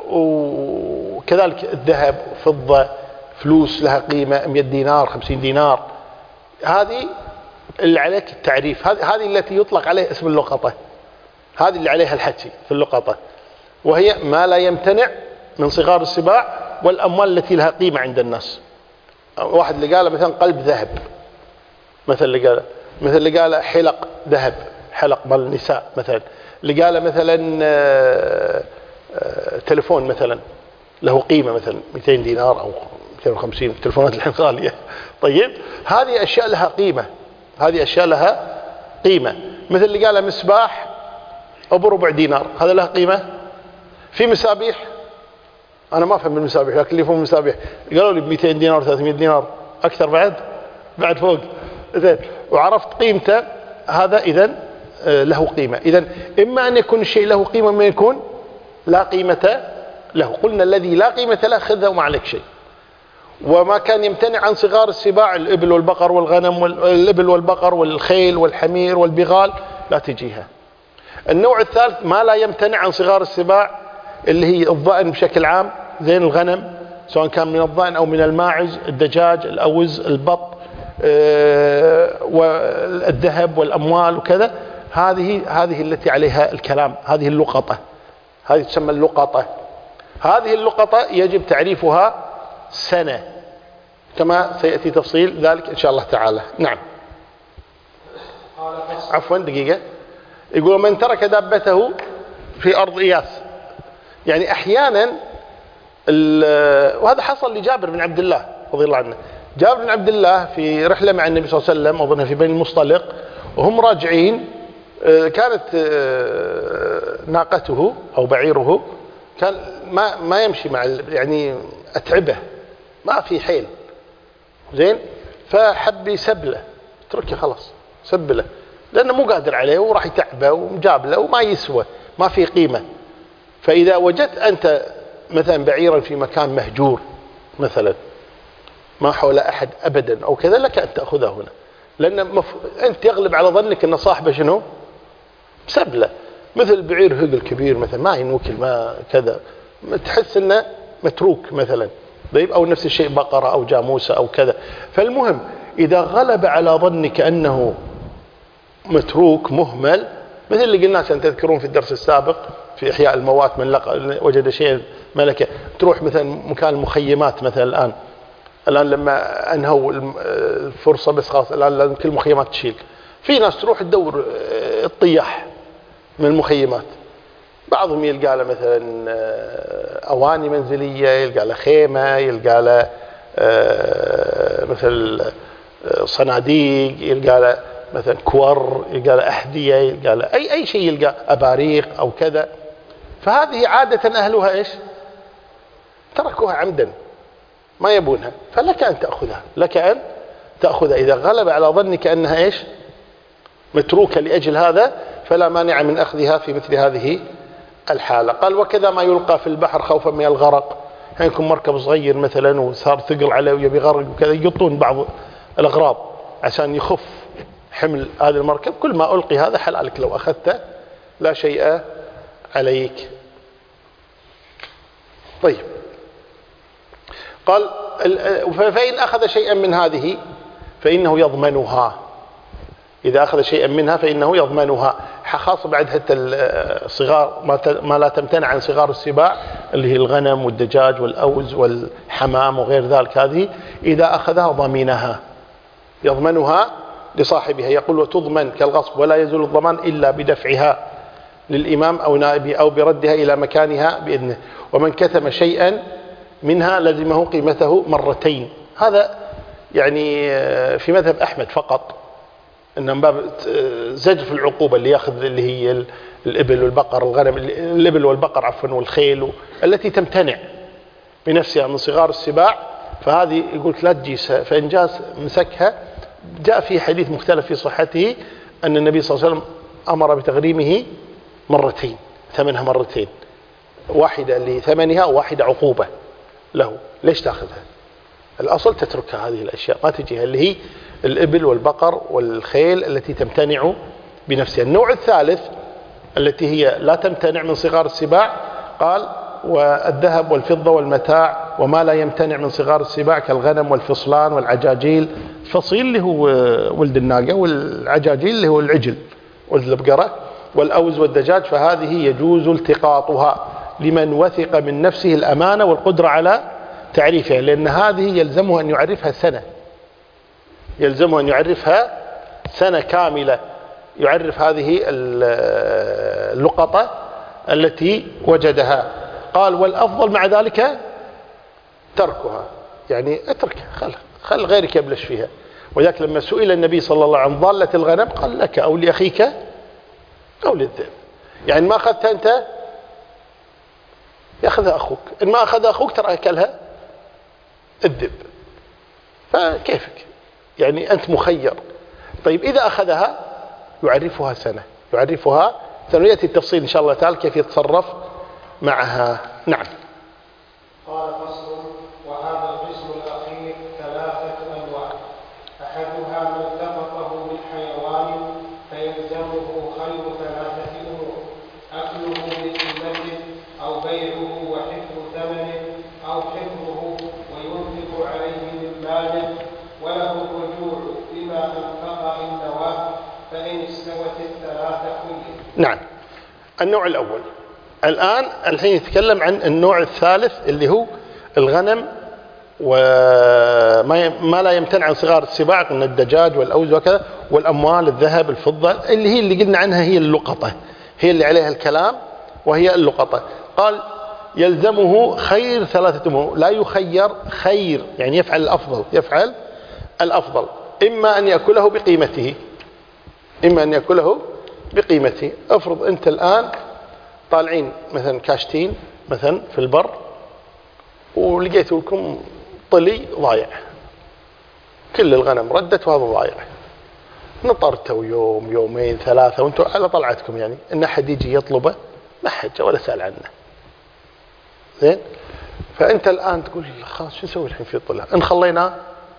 وكذلك الذهب، فضة، فلوس لها قيمة، مئة دينار، خمسين دينار، هذه اللي عليك التعريف، هذه التي يطلق عليها اسم اللقطة، هذه اللي عليها الحكي في اللقطة، وهي ما لا يمتنع من صغار السباع والأموال التي لها قيمة عند الناس. واحد اللي قال مثلا قلب ذهب، مثل اللي قال مثل اللي قال حلق ذهب، حلق مال النساء مثلا، اللي قال مثلا آآ آآ تلفون مثلا له قيمة مثلا مئتين دينار أو مئتين وخمسين، التلفونات الحين غالية. طيب، هذه أشياء لها قيمة، هذه أشياء لها قيمة. مثل اللي قال مسباح أبو ربع دينار، هذا له قيمة. في مسابيح، أنا ما أفهم بالمسابيح، لكن اللي يفهم المسابيح قالوا لي ب مئتين دينار ثلاثمئة دينار، أكثر بعد بعد فوق زين وعرفت قيمته، هذا إذن له قيمة. إذن إما أن يكون الشيء له قيمة وما يكون لا قيمة له. قلنا الذي لا قيمة له خذه وما عليك شيء. وما كان يمتنع عن صغار السباع، الإبل والبقر والغنم والإبل والبقر والخيل والحمير والبغال، لا تجيها. النوع الثالث ما لا يمتنع عن صغار السباع، اللي هي الضأن بشكل عام، زين الغنم سواء كان من الضأن أو من الماعز، الدجاج، الأوز، البط، أه والذهب والأموال وكذا. هذه هذه التي عليها الكلام، هذه اللقطة، هذه تسمى اللقطة. هذه اللقطة يجب تعريفها سنة، كما سيأتي تفصيل ذلك إن شاء الله تعالى. نعم. عفوا دقيقة. يقول من ترك دابته في أرض إياس، يعني أحيانا، وهذا حصل لجابر بن عبد الله رضي الله عنه. جابر بن عبد الله في رحلة مع النبي صلى الله عليه وسلم، أظنها في بني المصطلق، وهم راجعين كانت ناقته أو بعيره كان ما ما يمشي مع يعني أتعبه، ما في حيل، زين، فحب يسبله، اتركه خلاص سبله، لأنه مو قادر عليه وراح يتعبه ومجابله وما يسوى، ما في قيمة. فإذا وجدت أنت مثلا بعيرا في مكان مهجور مثلا ما حول أحد أبدا أو كذا، لك أن تأخذه هنا، لأن مف... أنت يغلب على ظنك أن صاحبه شنو؟ سبله. مثل بعير هقل كبير مثلا ما ينوكل ما كذا، تحس أنه متروك مثلا، طيب، أو نفس الشيء بقرة أو جاموسة أو كذا. فالمهم إذا غلب على ظنك أنه متروك مهمل، مثل اللي قلنا عشان تذكرون في الدرس السابق في إحياء الموات، من لقى وجد شيء ملكه، تروح مثلا مكان المخيمات مثلا الآن الآن لما أنهوا الفرصة بس خلاص الآن كل المخيمات تشيل، في ناس تروح تدور الطياح من المخيمات، بعضهم يلقى له مثلا أواني منزلية، يلقى له خيمة، يلقى له مثل صناديق، يلقى له مثلا كور، يلقى له أحذية، يلقى له أي أي شيء، يلقى أباريق أو كذا. فهذه عادة أهلها إيش؟ تركوها عمدا، ما يبونها، فلك أن تأخذها، لك أن تأخذها إذا غلب على ظنك أنها إيش؟ متروكة لأجل هذا، فلا مانع من أخذها في مثل هذه الحالة. قال وكذا ما يلقى في البحر خوفا من الغرق، يعني يكون مركب صغير مثلا وصار ثقل عليه ويبي يغرق وكذا، يقطون بعض الأغراض عشان يخف حمل هذا المركب، كل ما ألقي هذا حلالك لو أخذته، لا شيء عليك. طيب، قال فإن أخذ شيئا من هذه فإنه يضمنها، إذا أخذ شيئا منها فإنه يضمنها، خاصة بعد حتى الصغار ما لا تمتنع عن صغار السباع اللي هي الغنم والدجاج والأوز والحمام وغير ذلك، هذه إذا أخذها ضمنها، يضمنها لصاحبها. يقول وتضمن كالغصب، ولا يزول الضمان إلا بدفعها للإمام أو نائبه أو بردها إلى مكانها بإذنه. ومن كتم شيئا منها لزمه قيمته مرتين. هذا يعني في مذهب أحمد فقط، إن من باب زجر في العقوبة، اللي يأخذ اللي هي الإبل والبقر الغنم، الإبل والبقر عفوا والخيل التي تمتنع بنفسها من صغار السباع، فهذه يقول لا تجيسها، فإن جاس مسكها. جاء في حديث مختلف في صحته أن النبي صلى الله عليه وسلم أمر بتغريمه مرتين، ثمنها مرتين، واحدة لثمنها وواحدة عقوبة له. ليش تأخذها؟ الأصل تتركها هذه الأشياء، ما تجيها، اللي هي الإبل والبقر والخيل التي تمتنع بنفسها. النوع الثالث التي هي لا تمتنع من صغار السباع، قال والذهب والفضة والمتاع وما لا يمتنع من صغار السباع كالغنم والفصلان والعجاجيل. الفصيل اللي هو ولد الناقة، والعجاجيل اللي هو العجل ولد البقرة، والأوز والدجاج، فهذه يجوز التقاطها لمن وثق من نفسه الأمانة والقدرة على تعريفها، لأن هذه يلزمه أن يعرفها سنة، يلزمه أن يعرفها سنة كاملة، يعرف هذه اللقطة التي وجدها. قال والأفضل مع ذلك تركها، يعني اتركها، خل, خل غيرك يبلش فيها. وذلك لما سئل النبي صلى الله عليه وسلم عن ضالة الغنم قال لك أو لأخيك أو للذئب، يعني ما أخذتها أنت يأخذها أخوك، إن ما أخذها أخوك ترى أكلها الذئب، فكيفك؟ يعني أنت مخير. طيب إذا أخذها يعرفها سنة، يعرفها سنة، يأتي التفصيل إن شاء الله تعالى كيف يتصرف معها. نعم. قال فصل: وهذا القسم الأخير ثلاثة أنواع، أحدها ما التقطه بالحيوان فيلزمه خير ثلاثة أمور: أكله بقيمته، أو بيعه وحفظ ثمنه، أو حفظه وينفق عليه من ماله، وله الرجوع بما أنفق إن نواه، فإن استوت الثلاثة خير. نعم. النوع الأول. الآن الحين يتكلم عن النوع الثالث اللي هو الغنم وما ما لا يمتنع عن صغار السباع من الدجاج والأوز وكذا، والأموال الذهب الفضة اللي هي اللي قلنا عنها هي اللقطة، هي اللي عليها الكلام وهي اللقطة. قال يلزمه خير ثلاثة أمور، لا يخير، خير يعني يفعل الأفضل، يفعل الأفضل. إما أن يأكله بقيمته، إما أن يأكله بقيمته. افرض أنت الآن طالعين مثلا كاشتين مثلا في البر ولقيتوا لكم طلي ضايع، كل الغنم ردت وهذا ضايع، نطرتوا يوم يومين ثلاثة وانتم على طلعتكم، يعني ان احد يجي يطلبه ما حد ولا سأل عنه. زين، فانت الان تقول خلاص شو نسوي الحين في الطلع؟ ان خليناه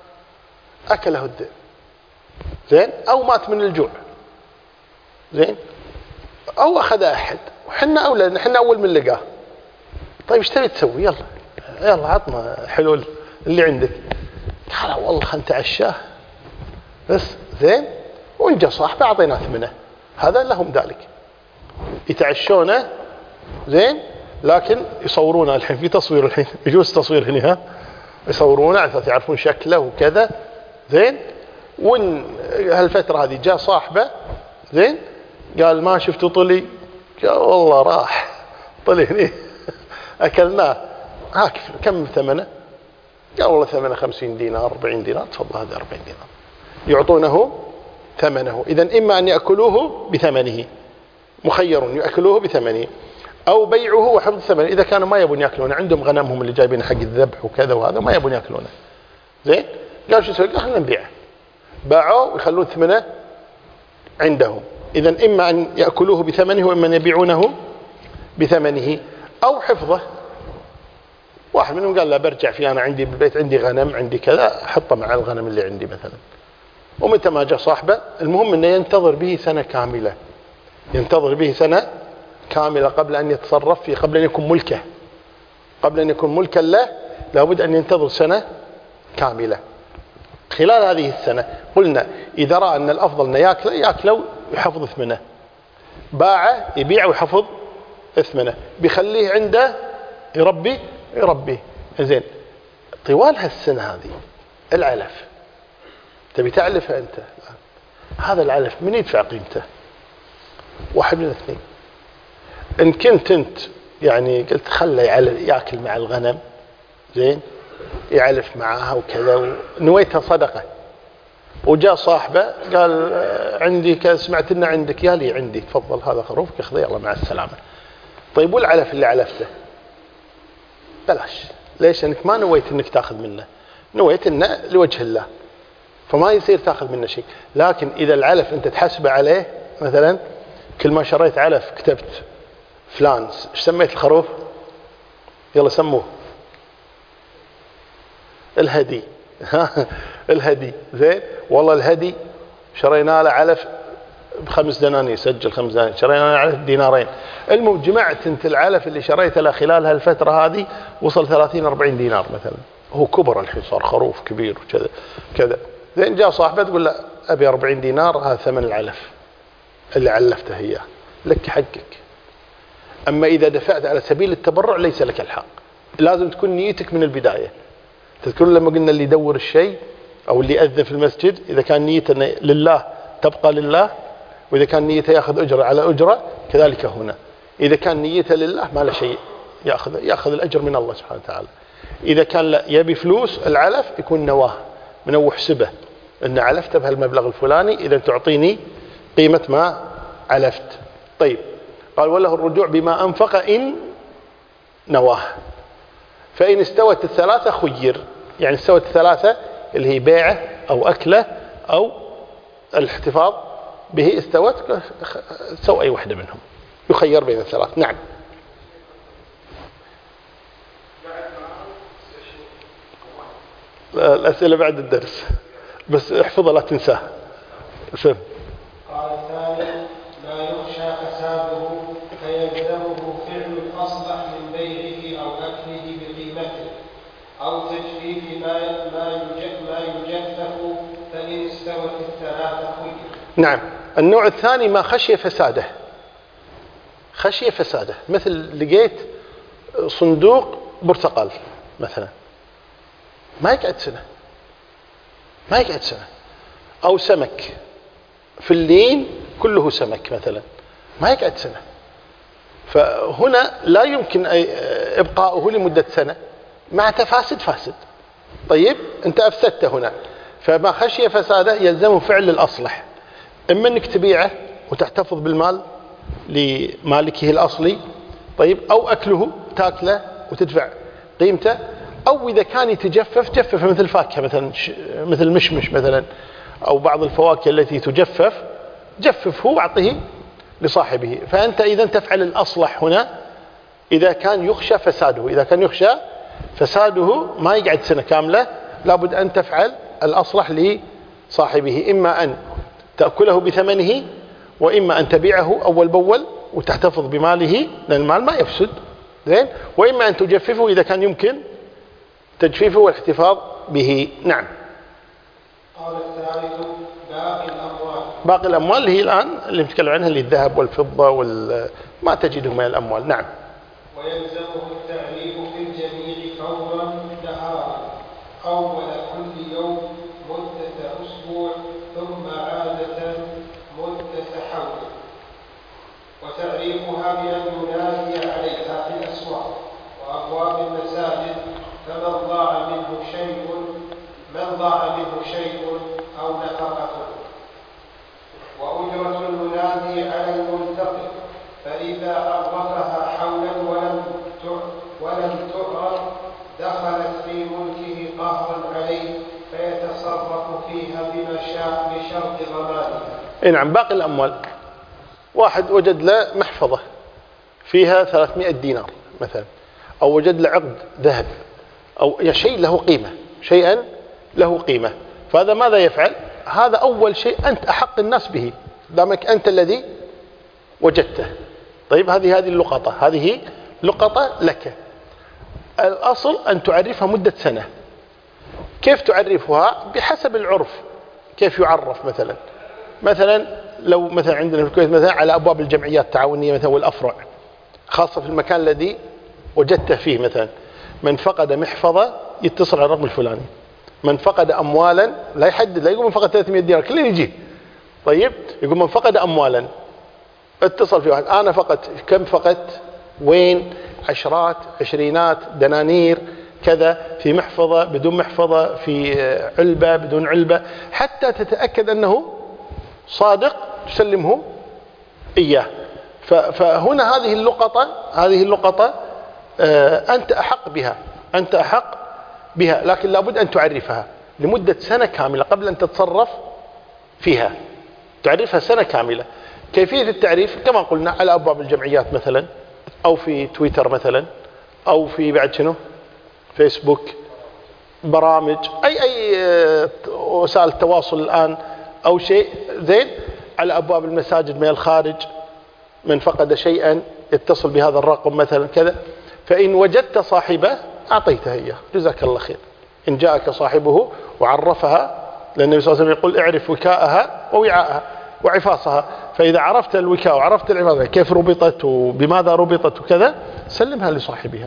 اكله الذئب، زين، او مات من الجوع، زين، او اخذ احد وحنا اولى، نحن اول من لقاه. طيب ايش تبي تسوي؟ يلا يلا عطنا حلول اللي عندك. قال والله خلنا نتعشاه بس، زين، وان جاء صاحبه اعطيناه ثمنه. هذا لهم ذلك، يتعشونه، زين، لكن يصورونه الحين في تصوير، الحين يجوز تصوير هنا، ها، يصورونه على اساس يعرفون شكله وكذا، زين. وان هالفتره هذه جاء صاحبه، زين، قال ما شفتوا طلي؟ قال والله راح طلي هني اكلناه، هاك كم ثمنه؟ قال والله ثمنه خمسين دينار أربعين دينار. تفضل هذا أربعين دينار، يعطونه ثمنه. إذن إما أن يأكلوه بثمنه، مخير يأكلوه بثمنه، أو بيعه وحفظ ثمنه. إذا كانوا ما يبون يأكلونه، عندهم غنمهم اللي جايبين حق الذبح وكذا وهذا ما يبون يأكلونه، زين، قال شو يسوي؟ قال خلينا نبيعه. باعوا ويخلون ثمنه عندهم. إذن إما أن يأكلوه بثمنه وإما أن يبيعونه بثمنه، أو حفظه. واحد منهم قال لا برجع فيه، أنا عندي بالبيت عندي غنم عندي كذا، أحطه مع الغنم اللي عندي مثلا. ومتى ما جاء صاحبه، المهم أنه ينتظر به سنة كاملة، ينتظر به سنة كاملة قبل أن يتصرف فيه، قبل أن يكون ملكه، قبل أن يكون ملكا له لابد أن ينتظر سنة كاملة. خلال هذه السنة قلنا إذا رأى أن الأفضل أنه يأكله يأكله ويحفظ ثمنه، باعه يبيعه ويحفظ ثمنه، بيخليه عنده يربي يربيه. زين، طوال هالسنة هذه العلف تبي تعلفها أنت، هذا العلف من يدفع قيمته؟ واحد من اثنين. إن كنت أنت يعني قلت خله يأكل مع الغنم، زين، يعلف معها وكذا، ونويتها صدقة، وجاء صاحبه قال عندي كذا، سمعت إنه عندك، يا لي عندي، تفضل هذا خروفك اخذه يلا مع السلامة. طيب والعلف اللي علفته؟ بلاش. ليش؟ انك ما نويت انك تاخذ منه، نويت انه لوجه الله، فما يصير تاخذ منه شيء. لكن اذا العلف انت تحسبه عليه، مثلا كل ما شريت علف كتبت فلان، ايش سميت الخروف؟ يلا سموه الهدي الهدي، زين، والله الهدي شرينا له علف بخمس دنانير، سجل خمس دنانير، شرينا له علف دينارين. المهم جمعت انت العلف اللي شريته له خلال هالفترة هذه وصل ثلاثين أربعين دينار مثلا، هو كبر الحين صار خروف كبير وكذا كذا. زين، جاء صاحبه تقول له ابي أربعين دينار، هذا ثمن العلف اللي علفته اياه، لك حقك. اما اذا دفعت على سبيل التبرع ليس لك الحق، لازم تكون نيتك من البداية. تذكرون لما قلنا اللي يدور الشيء او اللي يأذن في المسجد، اذا كان نيته لله تبقى لله، وإذا كان نيته يأخذ أجرة على أجرة، كذلك هنا إذا كان نيته لله ما له شيء يأخذ يأخذ الأجر من الله سبحانه وتعالى. إذا كان لا يبي فلوس العلف يكون نواه من وحسبه أن علفت بهالمبلغ الفلاني، إذا تعطيني قيمة ما علفت. طيب، قال وله الرجوع بما أنفق إن نواه، فإن استوت الثلاثة خير، يعني استوت الثلاثة اللي هي بيعه أو أكله أو الاحتفاظ به استوت، سوى أي واحدة منهم، يخير بين الثلاث. نعم. الأسئلة بعد الدرس، بس احفظها لا تنساها. سم. قال الثاني لا يخشى فساده فيلزمه فعل الأصلح من بيعه أو أكله بقيمته أو تجفيف ما ما يجفف فإن استوت الثلاثة خير. نعم. النوع الثاني ما خشي فساده، خشي فساده، مثل لقيت صندوق برتقال مثلا ما يقعد سنة، ما يقعد سنة، أو سمك في اللين كله سمك مثلا ما يقعد سنة، فهنا لا يمكن إبقاؤه لمدة سنة مع تفاسد فاسد. طيب أنت أفسدته هنا، فما خشي فساده يلزم فعل الأصلح، إما أنك تبيعه وتحتفظ بالمال لمالكه الأصلي، طيب، أو أكله تاكله وتدفع قيمته، أو إذا كان يتجفف جفف مثل فاكهة مثلا، مثل مشمش مثلا، أو بعض الفواكه التي تجفف جففه واعطه لصاحبه. فأنت إذا تفعل الأصلح هنا إذا كان يخشى فساده، إذا كان يخشى فساده ما يقعد سنة كاملة، لابد أن تفعل الأصلح لصاحبه، إما أن تأكله بثمنه، وإما أن تبيعه أول بأول وتحتفظ بماله لأن المال ما يفسد، زين، وإما أن تجففه إذا كان يمكن تجفيفه والاحتفاظ به. نعم. قال الثالث باقي الأموال. باقي الأموال اللي هي الآن اللي نتكلم عنها، اللي الذهب والفضة وما تجده من الأموال. نعم. ويلزمه التعريف في الجميع فورا نهارا أول كل يوم مدة أسبوع ثم عادة مدة حول، وتعريفها بأن ينادي عليها في الأسواق وأبواب المساجد، فمن ضاع منه شيء من ضاع منه شيء أو نفقته. وأجرة المنادي على المنتقل، فإذا عرفها حولا ولم ولم تعرف دخلت في ملكه قهرا عليه فيتصرف فيها بما شاء بشرط ضمانها. نعم. باقي الأموال، واحد وجد له محفظة فيها ثلاثمائة دينار مثلا، أو وجد له عقد ذهب، أو شيء له قيمة، شيئا له قيمة، فهذا ماذا يفعل؟ هذا أول شيء أنت أحق الناس به دامك أنت الذي وجدته. طيب، هذه هذه اللقطة، هذه لقطة لك. الأصل أن تعرفها مدة سنة. كيف تعرفها؟ بحسب العرف. كيف يعرف؟ مثلا مثلا لو مثلا عندنا في الكويت مثلا على أبواب الجمعيات التعاونية مثلا والأفرع، خاصة في المكان الذي وجدته فيه، مثلا من فقد محفظة يتصل على الرقم الفلاني، من فقد أموالا لا يحدد، لا يقول من فقد ثلاثمائة دينار كله يجي. طيب، يقول من فقد أموالا اتصل في واحد، أنا فقدت، كم فقدت، وين، عشرات، عشرينات، دنانير، كذا، في محفظة، بدون محفظة، في علبة، بدون علبة، حتى تتأكد أنه صادق تسلمه إياه. فهنا هذه اللقطة، هذه اللقطة أنت أحق بها، أنت أحق بها، لكن لابد أن تعرفها لمدة سنة كاملة قبل أن تتصرف فيها، تعرفها سنة كاملة. كيفية التعريف كما قلنا على أبواب الجمعيات مثلا، أو في تويتر مثلا، أو في بعد شنو فيسبوك، برامج، أي أي وسائل التواصل الآن أو شيء، زين، على أبواب المساجد من الخارج، من فقد شيئا يتصل بهذا الرقم مثلا كذا، فإن وجدت صاحبه أعطيته إياه جزاك الله خير. إن جاءك صاحبه وعرفها، لأن النبي صلى الله عليه وسلم يقول اعرف وكاءها ووعاءها وعفاصها، فإذا عرفت الوكاء وعرفت العفاص كيف ربطت وبماذا ربطت وكذا، سلمها لصاحبها.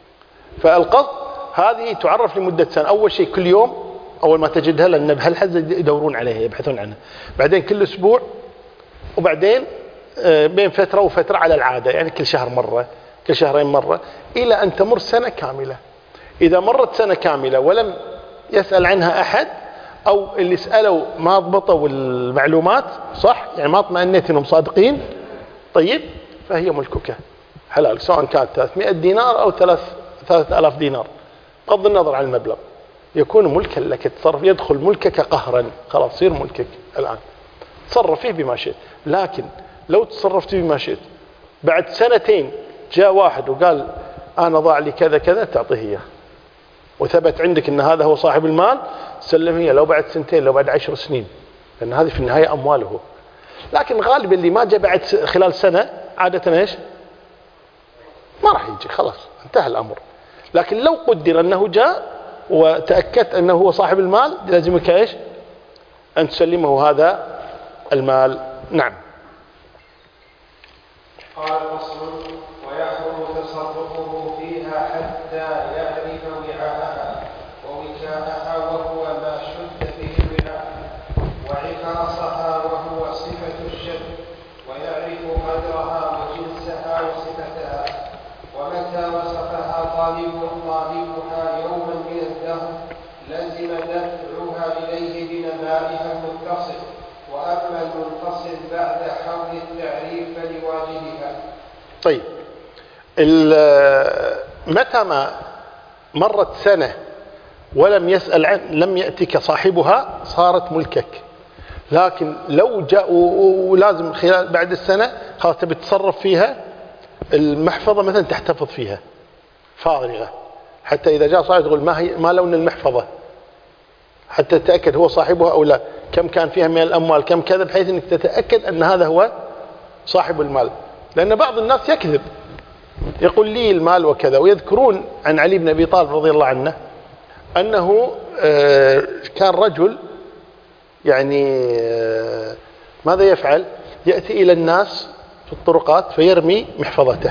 فالقصد هذه تعرف لمدة سنة، أول شيء كل يوم أول ما تجدها، لأن بهالحزة يدورون عليها يبحثون عنها، بعدين كل أسبوع، وبعدين بين فترة وفترة على العادة، يعني كل شهر مرة، كل شهرين مرة، إلى أن تمر سنة كاملة. إذا مرت سنة كاملة ولم يسأل عنها أحد، أو اللي سألوا ما ضبطوا المعلومات صح، يعني ما اطمأنيت أنهم صادقين، طيب، فهي ملكك حلال، سواء كانت ثلاثمائة دينار أو ثلاثة آلاف دينار، بغض النظر عن المبلغ. يكون ملكا لك، تصرف يدخل ملكك قهرا، خلاص يصير ملكك الآن، تصرف فيه بما شئت. لكن لو تصرفت بما شئت بعد سنتين جاء واحد وقال أنا ضاع لي كذا كذا، تعطيه إياه وثبت عندك أن هذا هو صاحب المال، سلم هي، لو بعد سنتين لو بعد عشر سنين، لأن هذه في النهاية أمواله. لكن غالبا اللي ما جاء بعد خلال سنة عادة إيش؟ ما راح يجي، خلاص انتهى الأمر. لكن لو قدر أنه جاء وتأكدت أنه هو صاحب المال، لازمك إيش؟ أن تسلمه هذا المال. نعم. قال فصل: ويحرم تصرفه فيها حتى يعرف وعاءها ووكاءها وهو ما شد به الوعاء، وعفاصها وهو صفة الشد، ويعرف قدرها وجنسها وصفتها، ومتى وصفها طالب طالبها يوما من الدهر لزم دفعها إليه بنمائها المتصل، وأما المنفصل بعد حول التعريف فلواجبها. طيب، متى ما مرت سنة ولم يسأل عن لم يأتك صاحبها صارت ملكك. لكن لو جاء ولازم خلال بعد السنة خلاص تبي تتصرف فيها، المحفظة مثلا تحتفظ فيها فارغة، حتى إذا جاء صاحب تقول ما هي ما لون المحفظة، حتى تتأكد هو صاحبها أو لا، كم كان فيها من الأموال، كم كذا، بحيث أنك تتأكد أن هذا هو صاحب المال. لأن بعض الناس يكذب يقول لي المال وكذا. ويذكرون عن علي بن أبي طالب رضي الله عنه أنه كان رجل يعني ماذا يفعل؟ يأتي إلى الناس في الطرقات فيرمي محفظته،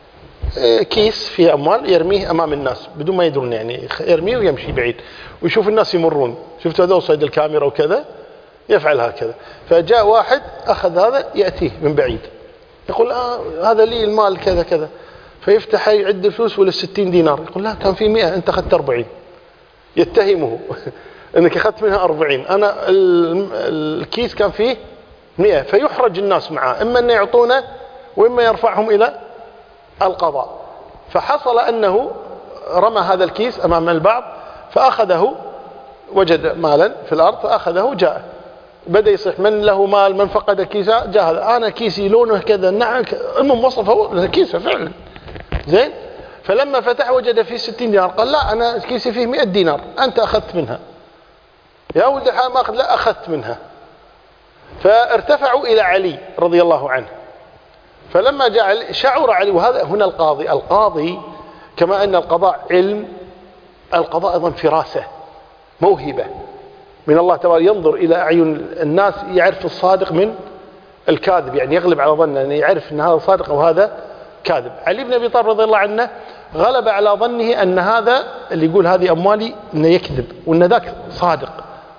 كيس فيه أموال يرميه أمام الناس بدون ما يدرون، يعني يرميه ويمشي بعيد ويشوف الناس يمرون. شفتوا هذا صيد الكاميرا وكذا يفعل هكذا. فجاء واحد أخذ هذا يأتيه من بعيد يقول آه هذا لي المال كذا كذا، فيفتح يعد الفلوس ولا ستين دينار، يقول لا كان في مئة أنت أخذت أربعين، يتهمه أنك أخذت منها أربعين، أنا الكيس كان فيه مئة. فيحرج الناس معه، إما أن يعطونه وإما يرفعهم إلى القضاء. فحصل أنه رمى هذا الكيس أمام البعض فأخذه، وجد مالا في الأرض فأخذه، جاء بدأ يصيح من له مال من فقد كيسه، جاء هذا أنا كيسي لونه كذا، نعم المهم وصفه كيسه فعلا زين. فلما فتح وجد فيه ستين دينار، قال لا أنا كيسي فيه مئة دينار أنت أخذت منها. يا ولد الحال ما أخذ، لا أخذت منها. فارتفعوا إلى علي رضي الله عنه. فلما جاء علي شعر علي، وهذا هنا القاضي القاضي كما أن القضاء علم، القضاء أيضا فراسة موهبة من الله تبارك، ينظر إلى أعين الناس يعرف الصادق من الكاذب، يعني يغلب على ظنه أن يعرف أن هذا صادق وهذا كاذب. علي بن أبي طالب رضي الله عنه غلب على ظنه أن هذا اللي يقول هذه أموالي أنه يكذب وأن ذاك صادق.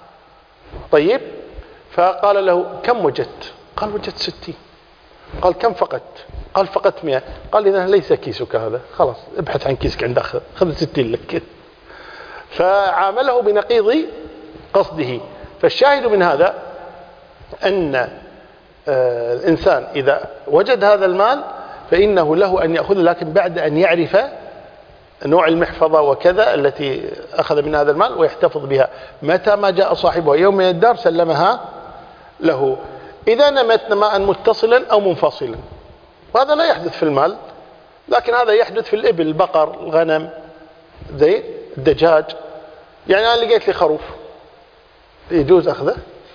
طيب، فقال له كم وجدت؟ قال وجدت ستين. قال كم فقدت؟ قال فقدت مئة. قال إذا ليس كيسك هذا، خلاص ابحث عن كيسك عند أخذ، خذ ستين لك. فعامله بنقيض قصده. فالشاهد من هذا أن الإنسان إذا وجد هذا المال فإنه له أن يأخذه، لكن بعد أن يعرف نوع المحفظة وكذا التي أخذ من هذا المال ويحتفظ بها. متى ما جاء صاحبها يوم من الدار سلمها له. إذا نمت نماء متصلا أو منفصلا، وهذا لا يحدث في المال، لكن هذا يحدث في الإبل، البقر، الغنم، زي الدجاج. يعني أنا لقيت لي خروف يجوز أخذه؟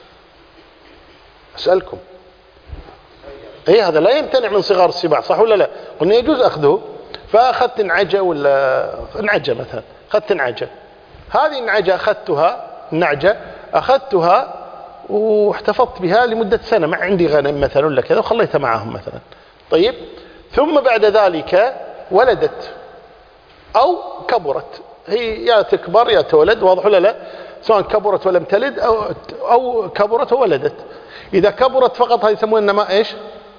أسألكم. إيه هذا لا يمتنع من صغار السباع، صح ولا لا؟ قلنا يجوز أخذه. فأخذت نعجة ولا نعجة مثلا، أخذت نعجة، هذه النعجة أخذتها النعجة أخذتها واحتفظت بها لمدة سنة، ما عندي غنم مثلا ولا كذا وخليتها معهم مثلا. طيب، ثم بعد ذلك ولدت أو كبرت، هي يا تكبر يا تولد، واضح ولا لا؟ سواء كبرت ولم تلد أو, أو كبرت وولدت. إذا كبرت فقط هذه يسمونها النماء إيش؟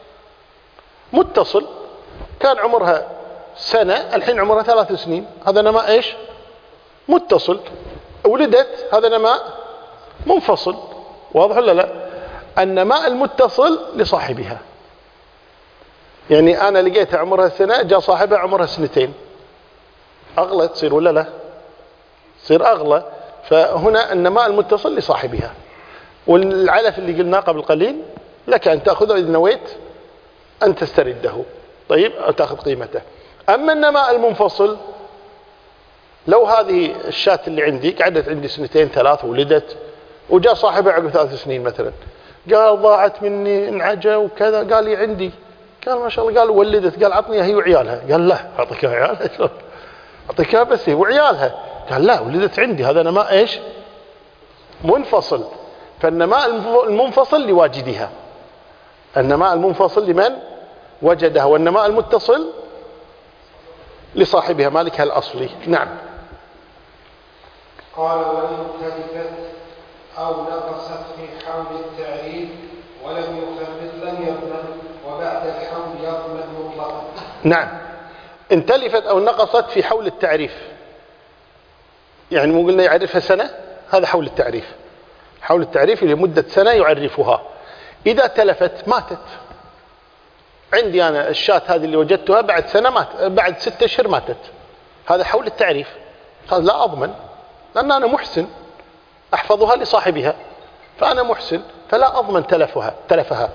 متصل. كان عمرها سنة الحين عمرها ثلاث سنين، هذا نماء إيش؟ متصل. ولدت، هذا نماء منفصل، واضح ولا لا؟ النماء المتصل لصاحبها. يعني أنا لقيتها عمرها سنة، جاء صاحبها عمرها سنتين، أغلى تصير ولا لا؟ تصير أغلى. فهنا النماء المتصل لصاحبها. والعلف اللي قلناه قبل قليل لك أن تأخذه إذا نويت أن تسترده، طيب، أو تأخذ قيمته. أما النماء المنفصل، لو هذه الشاة اللي عندي قعدت عندي سنتين ثلاث ولدت، وجاء صاحبها عقب ثلاث سنين مثلا قال ضاعت مني انعجة وكذا، قال لي عندي، قال ما شاء الله، قال ولدت، قال عطني هي وعيالها، قال لا أعطيك عيالها، أعطيك بس هي وعيالها، قال لا ولدت عندي. هذا نماء إيش؟ منفصل. فالنماء المنفصل لواجدها، النماء المنفصل لمن وجدها، والنماء المتصل لصاحبها مالكها الأصلي. نعم. قال وإن تلفت أو نقصت في حول التعريف ولم يفرط لم يضمن، وبعد الحول يضمن مطلقا. نعم. إن تلفت أو نقصت في حول التعريف، يعني مو قلنا يعرفها سنة، هذا حول التعريف. حول التعريف لمدة سنة يعرفها. إذا تلفت ماتت، عندي أنا الشاة هذه اللي وجدتها بعد سنة مات، بعد ستة أشهر ماتت، هذا حول التعريف، هذا لا أضمن، لأن أنا محسن أحفظها لصاحبها، فأنا محسن فلا أضمن تلفها تلفها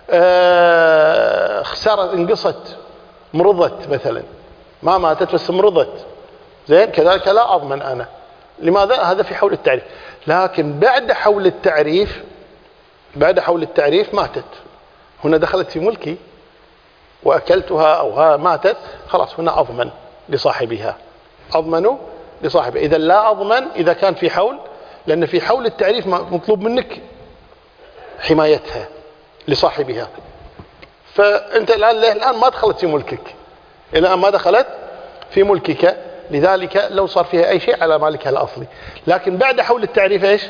أه خسارة، انقصت، مرضت مثلا، ما ماتت بس مرضت، زين، كذلك لا أضمن أنا. لماذا؟ هذا في حول التعريف. لكن بعد حول التعريف، بعد حول التعريف ماتت، هنا دخلت في ملكي وأكلتها أو ماتت، خلاص هنا أضمن لصاحبها، أضمن لصاحبها. إذا لا أضمن إذا كان في حول، لأن في حول التعريف مطلوب منك حمايتها لصاحبها، فأنت الآن الآن ما دخلت في ملكك، الآن ما دخلت في ملكك، لذلك لو صار فيها أي شيء على مالكها الأصلي. لكن بعد حول التعريف إيش؟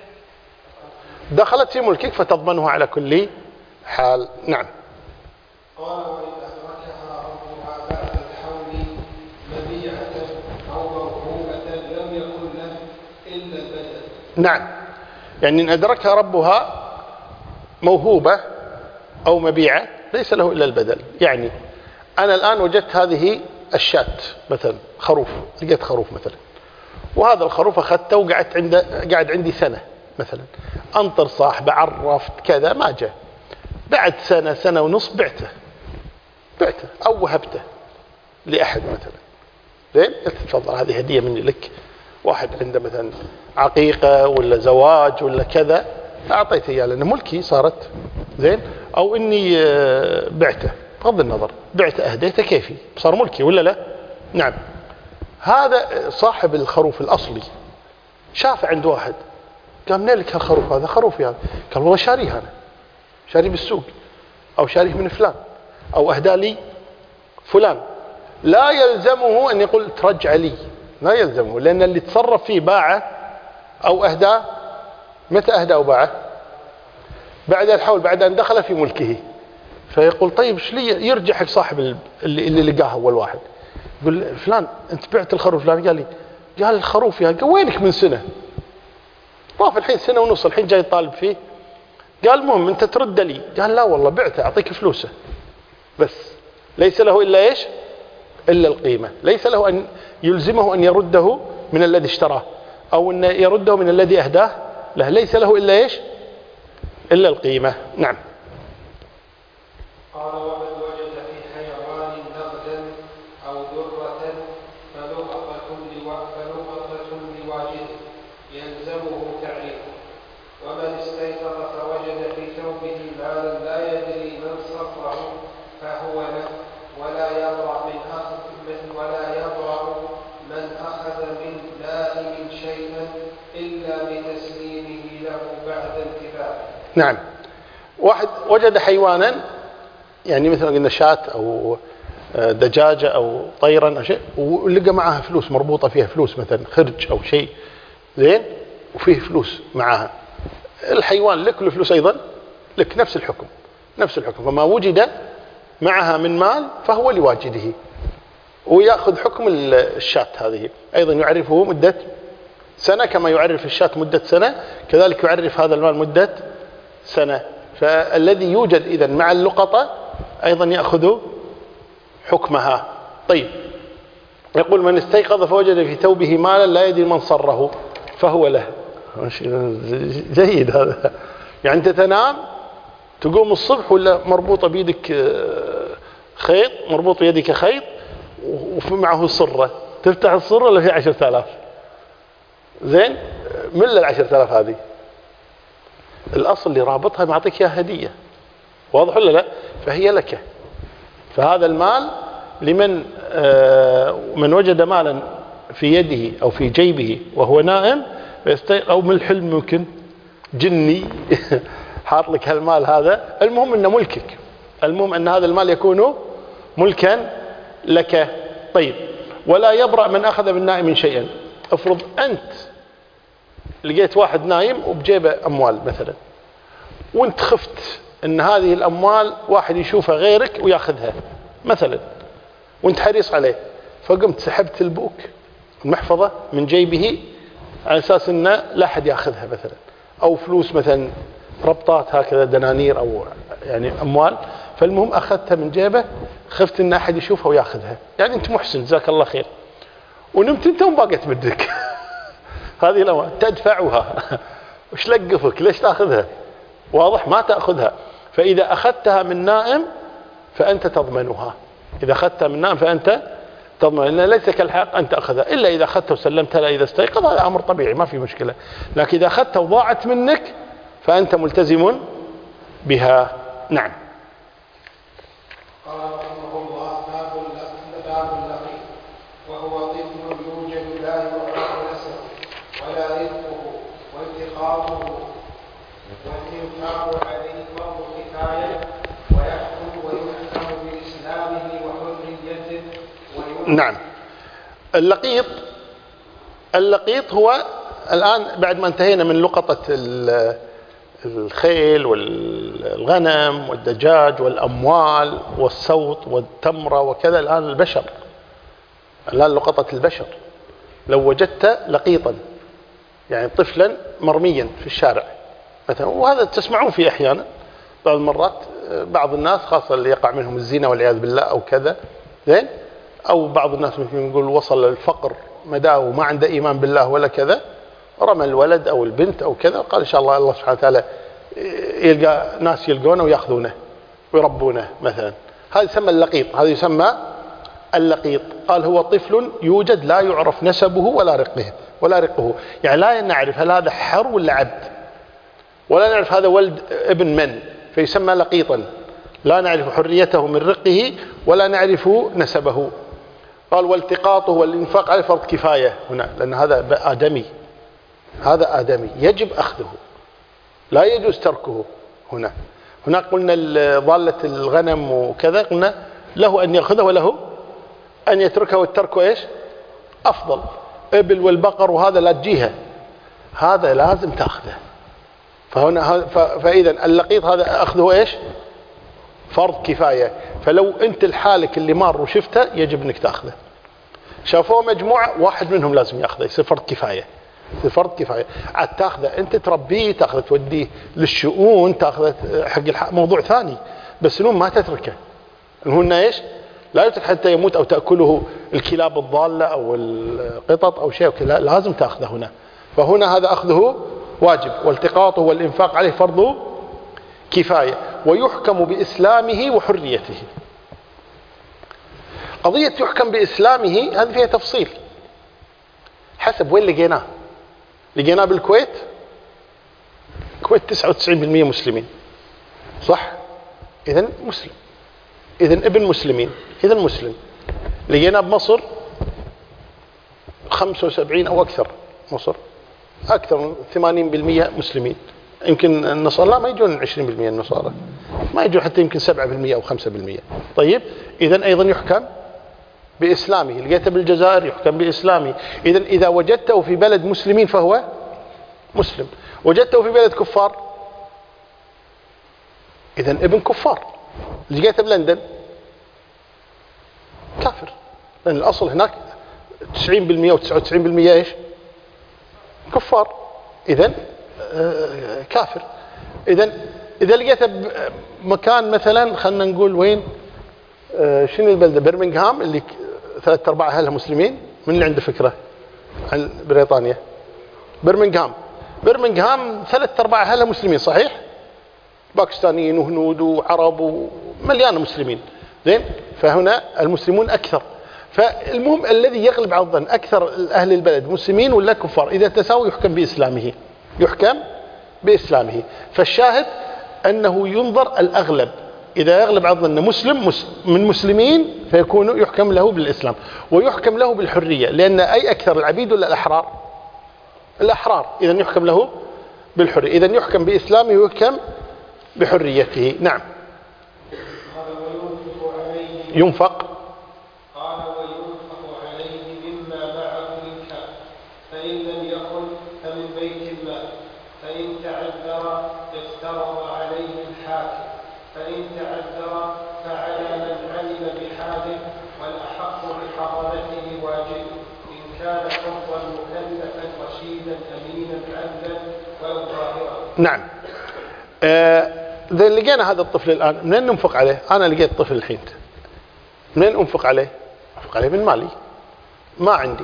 دخلت في ملكك فتضمنها على كل حال. نعم. قال وإن أدركها ربها بعد الحول مبيعة أو موهوبة لم يكن له إلا البدل. نعم، يعني إن أدركها ربها موهوبة أو مبيعة ليس له إلا البدل. يعني أنا الآن وجدت هذه الشاة مثلا، خروف، لقيت خروف مثلا، وهذا الخروف أخذته وقعدت عنده، قاعد عندي سنة مثلا، أنطر صاحبه، عرفت كذا، ما جاء، بعد سنة سنة ونصف بعته بعته أو وهبته لأحد مثلا، زين، قلت تفضل هذه هدية مني لك، واحد عنده مثلا عقيقة ولا زواج ولا كذا، أعطيته إياه لأنه ملكي صارت، زين، أو إني بعته، بغض النظر بعته أهديته كيفي، صار ملكي ولا لا؟ نعم. هذا صاحب الخروف الأصلي شاف عند واحد، قال منين لك هالخروف هذا؟ خروفي هذا. قال والله شاريه أنا، شاريه بالسوق، أو شاريه من فلان، أو أهدى لي فلان. لا يلزمه أن يقول ترجع لي، لا يلزمه، لأن اللي تصرف فيه باعه أو أهدى. متى أهدى أو باعه؟ بعد الحول، بعد أن دخل في ملكه. فيقول طيب ايش لي؟ يرجع حق صاحب اللي, اللي لقاه أول واحد، يقول فلان أنت بعت الخروف فلان؟ قال لي، قال الخروف يا، قال وينك من سنة؟ طاف الحين سنة ونص، الحين جاي طالب فيه. قال المهم أنت ترد لي. قال لا والله بعته، أعطيك فلوسه بس، ليس له إلا إيش؟ إلا القيمة. ليس له أن يلزمه أن يرده من الذي اشتراه، أو أن يرده من الذي أهداه له، ليس له إلا إيش؟ إلا القيمة. نعم. قال ومن وجد في حيوان نقدا أو ذرة فلقطة لواجده يلزمه تعريفه. ومن استيقظ فوجد في ثوبه مالا لا يدري من صرفه فهو له، ولا يبرأ من أخذ من ولا يبرأ من أخذ من نائم شيئا إلا بتسليمه له بعد انتفاعه. نعم. واحد وجد حيوانا، يعني مثلا قلنا شاة أو دجاجة أو طيرا أو شيء، ولقى معها فلوس مربوطة فيها فلوس، مثلا خرج أو شيء، زين، وفيه فلوس معها. الحيوان لك له فلوس أيضا، لك نفس الحكم، نفس الحكم. فما وجد معها من مال فهو لواجده، ويأخذ حكم الشاة هذه. أيضا يعرفه مدة سنة، كما يعرف الشاة مدة سنة، كذلك يعرف هذا المال مدة سنة. فالذي يوجد إذن مع اللقطة أيضا يأخذ حكمها. طيب، يقول من استيقظ فوجد في ثوبه مالا لا يدري من صره فهو له. جيد هذا. يعني أنت تنام تقوم الصبح ولا مربوطة بيدك خيط، مربوط بيدك خيط ومعه الصرة، تفتح الصرة اللي فيها عشرة آلاف. زين، من العشرة آلاف هذه الأصل اللي رابطها معطيك إياها هدية، واضح ولا لا؟ فهي لك. فهذا المال لمن آه من وجد مالا في يده أو في جيبه وهو نائم أو من الحلم، ممكن جني حاط لك هالمال هذا، المهم أنه ملكك، المهم أن هذا المال يكون ملكا لك. طيب، ولا يبرأ من أخذ بالنائم شيئا. افرض أنت لقيت واحد نايم وبجيبه أموال مثلا، وانت خفت أن هذه الأموال واحد يشوفها غيرك وياخذها مثلا، وانت حريص عليه، فقمت سحبت البوك المحفظة من جيبه على أساس أنه لا أحد ياخذها مثلا، أو فلوس مثلا ربطات هكذا دنانير أو يعني أموال، فالمهم أخذتها من جيبه، خفت أن أحد يشوفها وياخذها، يعني أنت محسن جزاك الله خير، ونمت أنت وباقت بدك هذه الأموال تدفعها وش لقفك ليش تأخذها؟ واضح، ما تأخذها. فإذا أخذتها من نائم فأنت تضمنها، إذا أخذتها من نائم فأنت تضمن، لأن ليس كالحق أن تأخذها إلا إذا أخذتها وسلمتها إذا استيقظ، هذا أمر طبيعي ما في مشكلة. لكن إذا أخذتها وضاعت منك فأنت ملتزم بها. نعم. قال رحمه الله: باب اللقيط، وهو طفل يوجد لا يعرف نسبه ولا رزقه والتقاطه والإنفاق عليه فرض كفاية، ويحكم ويحكم بإسلامه وحريته. نعم. اللقيط، اللقيط هو الآن بعد ما انتهينا من لقطة الخيل والغنم والدجاج والأموال والصوت والتمرة وكذا، الآن البشر، الآن لقطة البشر. لو وجدت لقيطا يعني طفلا مرميا في الشارع مثلا، وهذا تسمعون فيه أحيانا بعض المرات، بعض الناس خاصة اللي يقع منهم الزنا والعياذ بالله أو كذا، زين، أو بعض الناس ممكن يقول وصل للفقر مداه وما عنده إيمان بالله ولا كذا، رمى الولد أو البنت أو كذا، قال إن شاء الله الله سبحانه وتعالى يلقى ناس يلقونه ويأخذونه ويربونه مثلا، هذا يسمى اللقيط، هذا يسمى اللقيط. قال هو طفل يوجد لا يعرف نسبه ولا رقه ولا رقه، يعني لا نعرف هل هذا حر ولا عبد، ولا نعرف هذا ولد ابن من، فيسمى لقيطا، لا نعرف حريته من رقه ولا نعرف نسبه. قال والتقاطه والإنفاق عليه فرض كفاية هنا، لأن هذا آدمي، هذا آدمي يجب أخذه، لا يجوز تركه. هنا هناك قلنا ضالة الغنم وكذا، قلنا له أن يأخذه وله أن يتركه، والترك إيش أفضل. إبل والبقر وهذا لا تجيها، هذا لازم تأخذه. فهنا فإذا اللقيط هذا أخذه إيش فرض كفاية، فلو أنت الحالك اللي مار وشفته يجب أنك تأخذه. شافوه مجموعة واحد منهم لازم يأخذه، يصير فرض كفاية، يصير فرض كفاية. عاد تأخذه أنت تربيه، تأخذه توديه للشؤون، تأخذه حق الحق موضوع ثاني، بس نوم ما تتركه. هنا إيش لا يترك حتى يموت أو تأكله الكلاب الضالة أو القطط أو شيء، لا لازم تأخذه هنا. فهنا هذا أخذه واجب، والتقاطه والإنفاق عليه فرض كفاية، ويحكم بإسلامه وحريته. قضية يحكم بإسلامه هذه فيها تفصيل حسب وين لقيناه. لقيناه بالكويت، الكويت تسعة وتسعين بالمئة مسلمين، صح؟ إذن مسلم، إذن ابن مسلمين، إذن مسلم. لقيناه بمصر خمسة وسبعين أو أكثر، مصر أكثر من ثمانين بالمئة مسلمين، يمكن النصارى لا ما يجون عشرين بالمئة، النصارى ما يجون حتى يمكن سبعة بالمئة أو خمسة بالمئة. طيب، إذن أيضا يحكم بإسلامه. لقيته بالجزائر يحكم بإسلامه. إذن إذا وجدته في بلد مسلمين فهو مسلم، وجدته في بلد كفار إذن ابن كفار. لقيته بلندن كافر، لأن الأصل هناك تسعين بالمئة أو تسعة وتسعين بالمئة إيش كفار، إذن آه كافر. إذن إذا لقيته بمكان مثلا خلنا نقول وين، آه شنو البلدة، برمنغهام اللي ثلاثة أرباع أهلها مسلمين، من اللي عنده فكرة عن بريطانيا؟ برمنغهام برمنغهام ثلاث أرباع أهلها مسلمين صحيح؟ باكستانيين وهنود وعرب ومليانة مسلمين زين. فهنا المسلمون أكثر. فالمهم الذي يغلب على الظن أكثر أهل البلد مسلمين ولا كفار، إذا تساوي يحكم بإسلامه يحكم بإسلامه. فالشاهد أنه ينظر الأغلب، إذا يغلب على الظن مسلم من مسلمين فيكون يحكم له بالإسلام، ويحكم له بالحرية، لأن أي أكثر العبيد ولا الأحرار؟ الأحرار، إذن يحكم له بالحرية، إذن يحكم بإسلامه ويحكم بحريته. نعم. ينفق قال وينفق عليه مما معه من كان، فإن لم يكن فمن بيت المال، فإن تعذر افترض عليه الحاكم، فإن تعذر فعلى من علم بحاله، والأحق بحضرته واجب إن كان حرا مكلفا رشيدا أمينا عدلا ولو ظاهرا. نعم. آه إذا لقينا هذا الطفل الآن منين ننفق عليه؟ أنا لقيت طفل الحين، منين أنفق عليه؟ أنفق عليه من مالي، ما عندي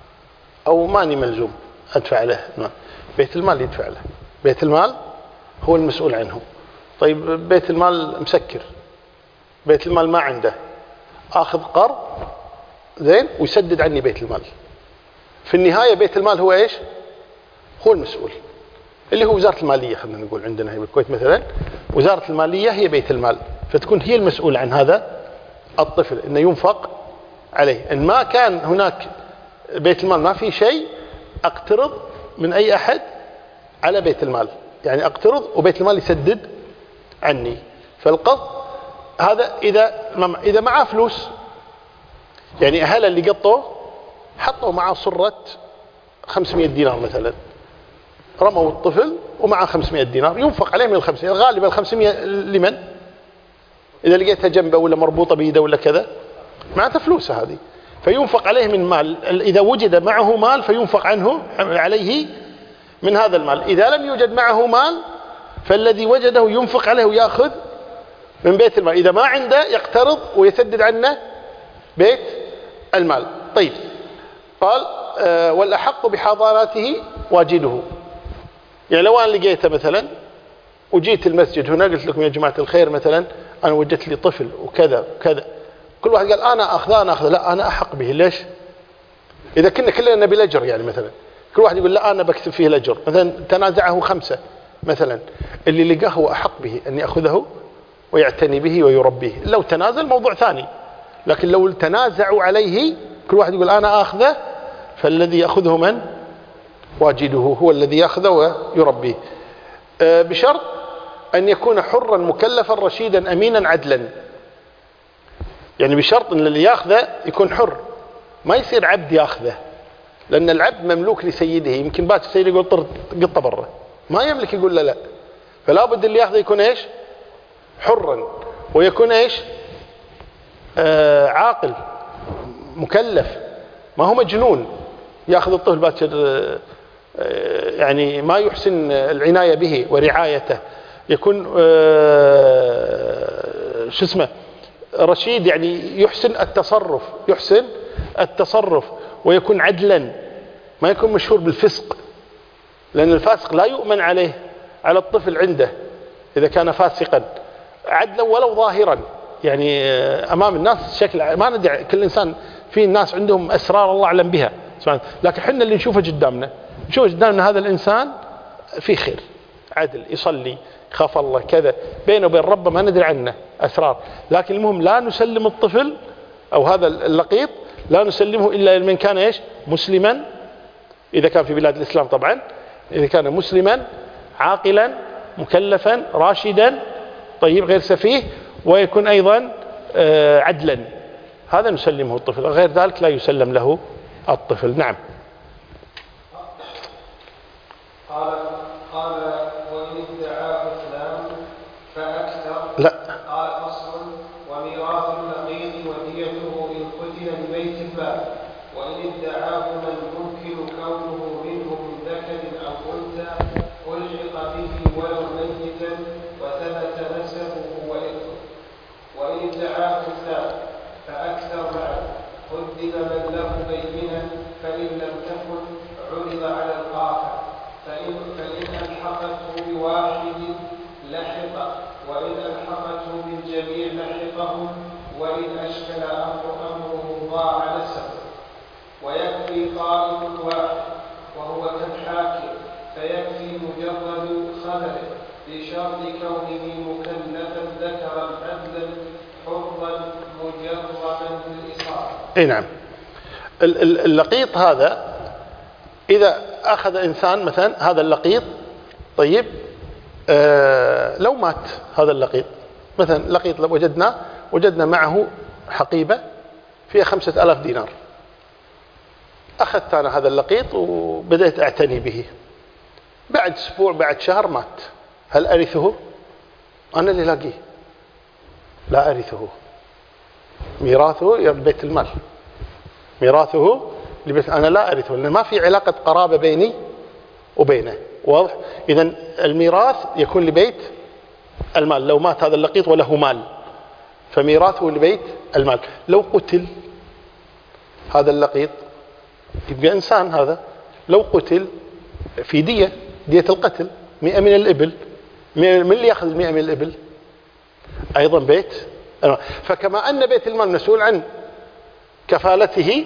أو ماني ملزوم أدفع له مال. بيت المال يدفع له، بيت المال هو المسؤول عنه. طيب بيت المال مسكر، بيت المال ما عنده، آخذ قرض زين ويسدد عني بيت المال. في النهاية بيت المال هو إيش؟ هو المسؤول، اللي هو وزارة المالية. خلينا نقول عندنا هي بالكويت مثلا وزارة المالية هي بيت المال، فتكون هي المسؤول عن هذا الطفل إنه ينفق عليه. إن ما كان هناك بيت المال ما في شيء، أقترض من أي أحد على بيت المال، يعني أقترض وبيت المال يسدد عني. فالقصد هذا إذا إذا معاه فلوس، يعني أهل اللي قطوا حطوا معاه صرة خمسمائة دينار مثلا، رموا الطفل ومعه خمسمائة دينار، ينفق عليه من الخمسمائة. غالبا الخمسمائة لمن؟ إذا لقيتها جنبه ولا مربوطة بيده ولا كذا، معناتها فلوسه هذه، فينفق عليه من مال. إذا وجد معه مال فينفق عنه عليه من هذا المال. إذا لم يوجد معه مال فالذي وجده ينفق عليه ويأخذ من بيت المال. إذا ما عنده يقترض ويسدد عنه بيت المال. طيب قال آه والأحق بحضانته واجده. يعني لو أنا لقيته مثلا وجيت المسجد هنا قلت لكم يا جماعة الخير مثلا أنا وجدت لي طفل وكذا وكذا، كل واحد قال أنا أخذه أنا أخذه، لا أنا أحق به. ليش؟ إذا كنا كلنا نبي الأجر، يعني مثلا كل واحد يقول لا أنا بكتب فيه الأجر، مثلا تنازعه خمسة مثلا، اللي لقاه هو أحق به أن يأخذه ويعتني به ويربيه. لو تنازل موضوع ثاني، لكن لو تنازعوا عليه كل واحد يقول أنا أخذه، فالذي يأخذه من؟ واجده، هو الذي يأخذه ويربيه، أه بشرط أن يكون حرا مكلفا رشيدا أمينا عدلا. يعني بشرط أن اللي يأخذه يكون حر، ما يصير عبد يأخذه، لأن العبد مملوك لسيده. يمكن باكر السيد يقول طرد قطة برا، ما يملك يقول لا لا. فلا بد اللي يأخذه يكون إيش؟ حرا، ويكون إيش؟ آه عاقل مكلف، ما هو مجنون يأخذ الطفل باكر آه يعني ما يحسن العناية به ورعايته. يكون آه شو اسمه رشيد، يعني يحسن التصرف، يحسن التصرف ويكون عدلا، ما يكون مشهور بالفسق، لأن الفاسق لا يؤمن عليه على الطفل عنده إذا كان فاسقا. عدلا ولو ظاهرا، يعني أمام الناس شكل ما ندري، كل إنسان في الناس عندهم أسرار الله أعلم بها سبحانه، لكن حنا اللي نشوفه قدامنا نشوف قدامنا هذا الإنسان في خير، عدل، يصلي، خاف الله كذا، بينه وبين ربه ما ندري عنه أسرار. لكن المهم لا نسلم الطفل أو هذا اللقيط لا نسلمه إلا من كان إيش؟ مسلما، إذا كان في بلاد الإسلام طبعا، إذا كان مسلما عاقلا مكلفا راشدا طيب غير سفيه، ويكون أيضا عدلا، هذا نسلمه الطفل، غير ذلك لا يسلم له الطفل. نعم. قال قال وإن ادعاه فلان فأكثر. لا. قال فصل وميراث النقيض وديته إن قتل لبيت المال، وإن ادعاه من يمكن كونه منه من ذكر أو أنثى ألحق به ولو ميتا وثبت نسبه وإرثه. وإن ادعاه فلان فأكثر معه قدم من له بينة، فإن لم تكن عرض على القاطع وإن أشكل أمر أمره ضاع نسبه. ويكفي قائد واحد وهو كالحاكم، فيكفي مجرد خبره بشرط كونه مكلفا ذكرا عدلا حرا مجرما بالإصابة. اي نعم. اللقيط هذا إذا أخذ إنسان مثلا هذا اللقيط، طيب آه لو مات هذا اللقيط مثلا، لقيط لو وجدنا وجدنا معه حقيبة فيها خمسة آلاف دينار، أخذت أنا هذا اللقيط وبدأت أعتني به، بعد أسبوع بعد شهر مات، هل أرثه؟ أنا اللي لاقيه، لا أرثه، ميراثه يرد بيت المال، ميراثه لبيت، أنا لا أرثه لأن ما في علاقة قرابة بيني وبينه، واضح؟ إذن الميراث يكون لبيت المال لو مات هذا اللقيط وله مال، فميراثه لبيت المال. لو قتل هذا اللقيط يبقى إنسان، هذا لو قتل في دية، دية القتل مئة من الإبل، من اللي يأخذ المئة من الإبل؟ أيضا بيت المال. فكما أن بيت المال مسؤول عن كفالته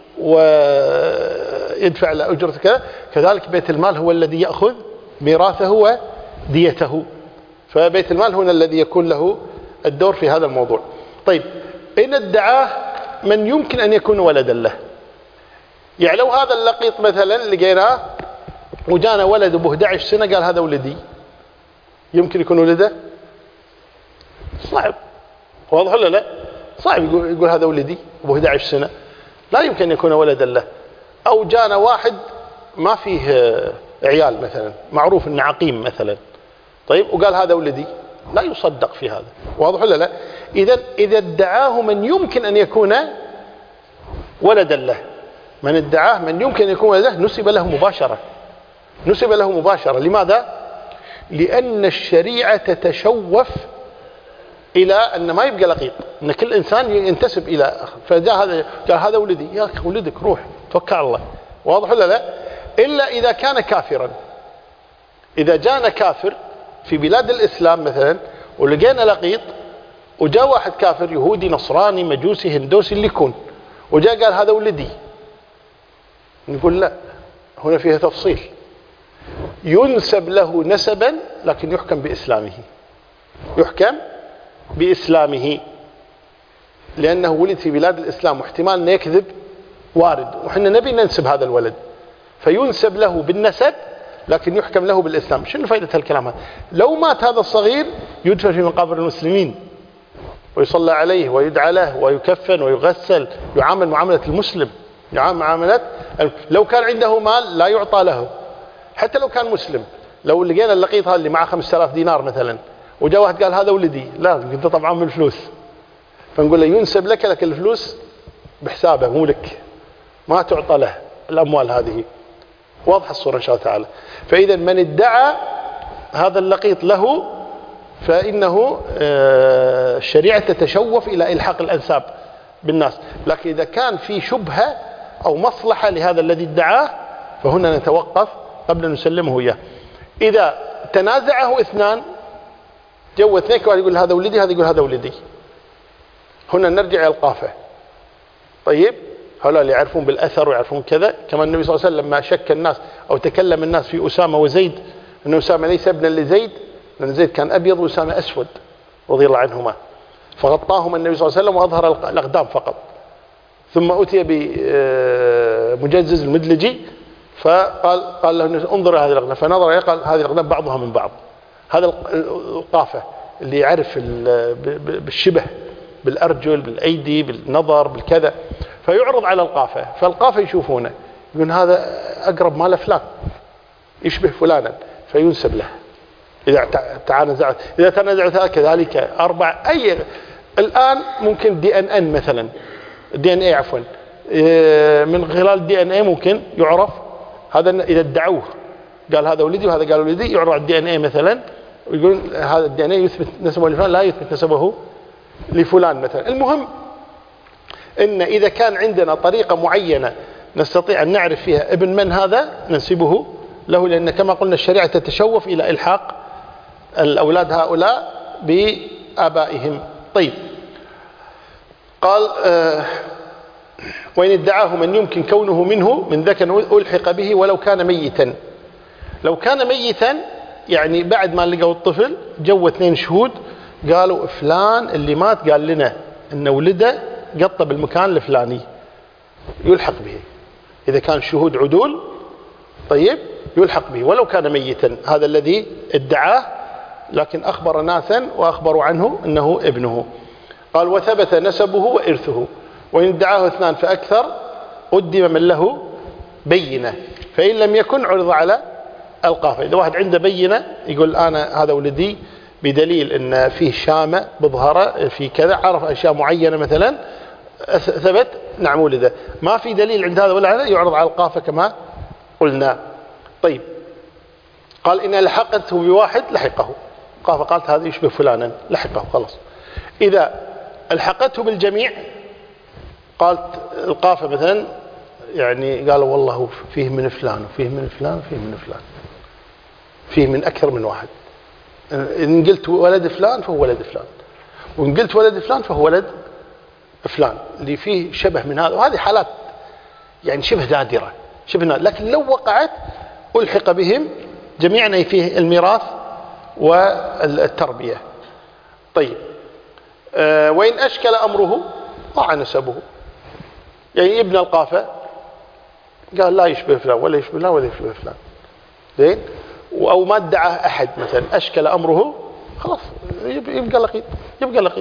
ويدفع له أجرة كذا، كذلك بيت المال هو الذي يأخذ ميراثه وديته، فبيت المال هنا الذي يكون له الدور في هذا الموضوع. طيب إن ادعاه من يمكن أن يكون ولدا له، يعني لو هذا اللقيط مثلا لقيناه وجانا ولد أبوه أحد عشر سنة قال هذا ولدي، يمكن يكون ولده؟ صعب، واضح ولا لا؟ صعب يقول, يقول هذا ولدي أبوه أحد عشر سنة، لا يمكن أن يكون ولدا له. أو جانا واحد ما فيه عيال مثلا، معروف أنه عقيم مثلا، طيب وقال هذا ولدي، لا يصدق في هذا، واضح ولا لا؟ إذا إذا ادعاه من يمكن أن يكون ولدا له، من ادعاه من يمكن أن يكون ولدا له نسب له مباشرة، نسب له مباشرة. لماذا؟ لأن الشريعة تتشوف إلى أن ما يبقى لقيط، أن كل إنسان ينتسب إلى أخر، فجاء هذا قال هذا ولدي، يا أخي ولدك روح توكل على الله، واضح ولا لا؟ إلا إذا كان كافرا. إذا جاءنا كافر في بلاد الإسلام مثلا ولقينا لقيط، وجاء واحد كافر يهودي نصراني مجوسي هندوسي اللي يكون، وجاء قال هذا ولدي، نقول لا، هنا فيها تفصيل، ينسب له نسبا لكن يحكم بإسلامه، يحكم بإسلامه لأنه ولد في بلاد الإسلام، واحتمال أن يكذب وارد، وحنا نبي ننسب هذا الولد، فينسب له بالنسب لكن يحكم له بالإسلام. شنو فائدة هالكلام هذا؟ لو مات هذا الصغير يدفن في مقابر المسلمين ويصلى عليه ويدعى له ويكفن ويغسل، يعامل معاملة المسلم، يعامل معاملة. لو كان عنده مال لا يعطى له، حتى لو كان مسلم. لو لقينا اللقيط هذا اللي معه خمسة آلاف دينار مثلا وجاء واحد قال هذا ولدي، لا انت طبعا من الفلوس، فنقول له ينسب لك، لك الفلوس بحسابه مو لك، ما تعطى له الأموال هذه. واضح الصورة إن شاء الله تعالى. فإذا من ادعى هذا اللقيط له فإنه الشريعة تتشوف إلى إلحاق الأنساب بالناس، لكن إذا كان في شبهة أو مصلحة لهذا الذي ادعاه فهنا نتوقف قبل أن نسلمه إياه. إذا تنازعه اثنان، جو اثنين، واحد يقول هذا ولدي، هذا يقول هذا ولدي، هنا نرجع إلى القافة. طيب هؤلاء اللي يعرفون بالأثر ويعرفون كذا، كما النبي صلى الله عليه وسلم لما شك الناس أو تكلم الناس في أسامة وزيد أن أسامة ليس ابنا لزيد، لأن زيد كان أبيض وأسامة أسود رضي الله عنهما، فغطاهما النبي صلى الله عليه وسلم وأظهر الأقدام فقط، ثم أتي بمجزز المدلجي فقال قال له انظر هذه الأقدام، فنظر إليه قال هذه الأقدام بعضها من بعض. هذا القافة اللي يعرف بالشبه بالأرجل بالأيدي بالنظر بالكذا، فيعرض على القافة، فالقافة يشوفونه يقول هذا أقرب مال فلان يشبه فلانا فينسب له. إذا تنازعت إذا تنازعت كذلك أربع، أي الآن ممكن دي ان ان مثلا، دي ان اي عفوا، من خلال دي ان اي ممكن يعرف هذا إذا ادعوه قال هذا ولدي وهذا قال ولدي، يعرض على الدي ان اي مثلا ويقول هذا الدي ان اي يثبت نسبه لفلان، لا يثبت نسبه لفلان مثلا. المهم إن إذا كان عندنا طريقة معينة نستطيع أن نعرف فيها ابن من هذا ننسبه له، لأن كما قلنا الشريعة تتشوف إلى إلحاق الأولاد هؤلاء بآبائهم. طيب قال آه وإن ادعاه من يمكن كونه منه من ذكر ألحق به ولو كان ميتا. لو كان ميتا يعني بعد ما لقوا الطفل جو اثنين شهود قالوا فلان اللي مات قال لنا إن ولده قطه بالمكان الفلاني، يلحق به. إذا كان شهود عدول طيب يلحق به ولو كان ميتا، هذا الذي ادعاه لكن أخبر ناسا وأخبروا عنه أنه ابنه. قال وثبت نسبه وإرثه، وإن ادعاه اثنان فأكثر قدم من له بينة، فإن لم يكن عرض على القافة. إذا واحد عنده بينة يقول أنا هذا ولدي بدليل أن فيه شامة بظهره في كذا، عرف أشياء معينة مثلا ثبت نعم ولده، ما في دليل عند هذا ولا هذا يعرض على القافة كما قلنا. طيب قال إن لحقته بواحد لحقه، قافة قالت هذا يشبه فلانا لحقه خلاص. إذا الحقته بالجميع قالت القافة مثلا يعني قالوا والله فيه من فلان وفيه من فلان وفيه من فلان، فيه من أكثر من واحد. إن قلت ولد فلان فهو ولد فلان، وإن قلت ولد فلان فهو ولد فلان، اللي فيه شبه من هذا. وهذه حالات يعني شبه نادرة شبه نادرة، لكن لو وقعت ألحق بهم جميعا فيه الميراث والتربية. طيب أه وإن أشكل أمره ضاع نسبه، يعني ابن القافة قال لا يشبه فلان ولا يشبه فلان ولا يشبه فلان زين، أو ما ادعى أحد مثلا أشكل أمره خلاص يبقى لقيط، يبقى لقيط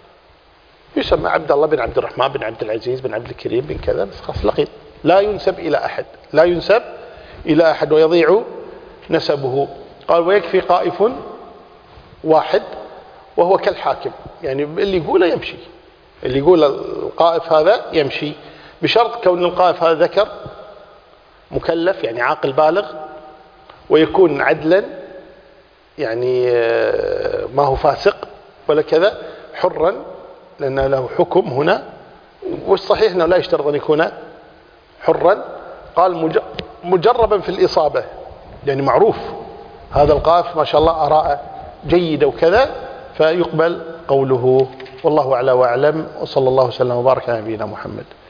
يسمى عبد الله بن عبد الرحمن بن عبد العزيز بن عبد الكريم بن كذا، بس خلاص لقيط، لا ينسب إلى أحد، لا ينسب إلى أحد ويضيع نسبه. قال ويكفي قائف واحد وهو كالحاكم، يعني اللي يقوله يمشي، اللي يقول القائف هذا يمشي، بشرط كون القائف هذا ذكر مكلف يعني عاقل بالغ، ويكون عدلا يعني ما هو فاسق ولا كذا، حرا لأن له حكم هنا، والصحيح أنه لا يشترط أن يكون حرا. قال مجربا في الإصابة، يعني معروف هذا القائف ما شاء الله آراءه جيدة وكذا، فيقبل قوله. والله أعلى وأعلم، وصلى الله وسلم وبارك على نبينا محمد.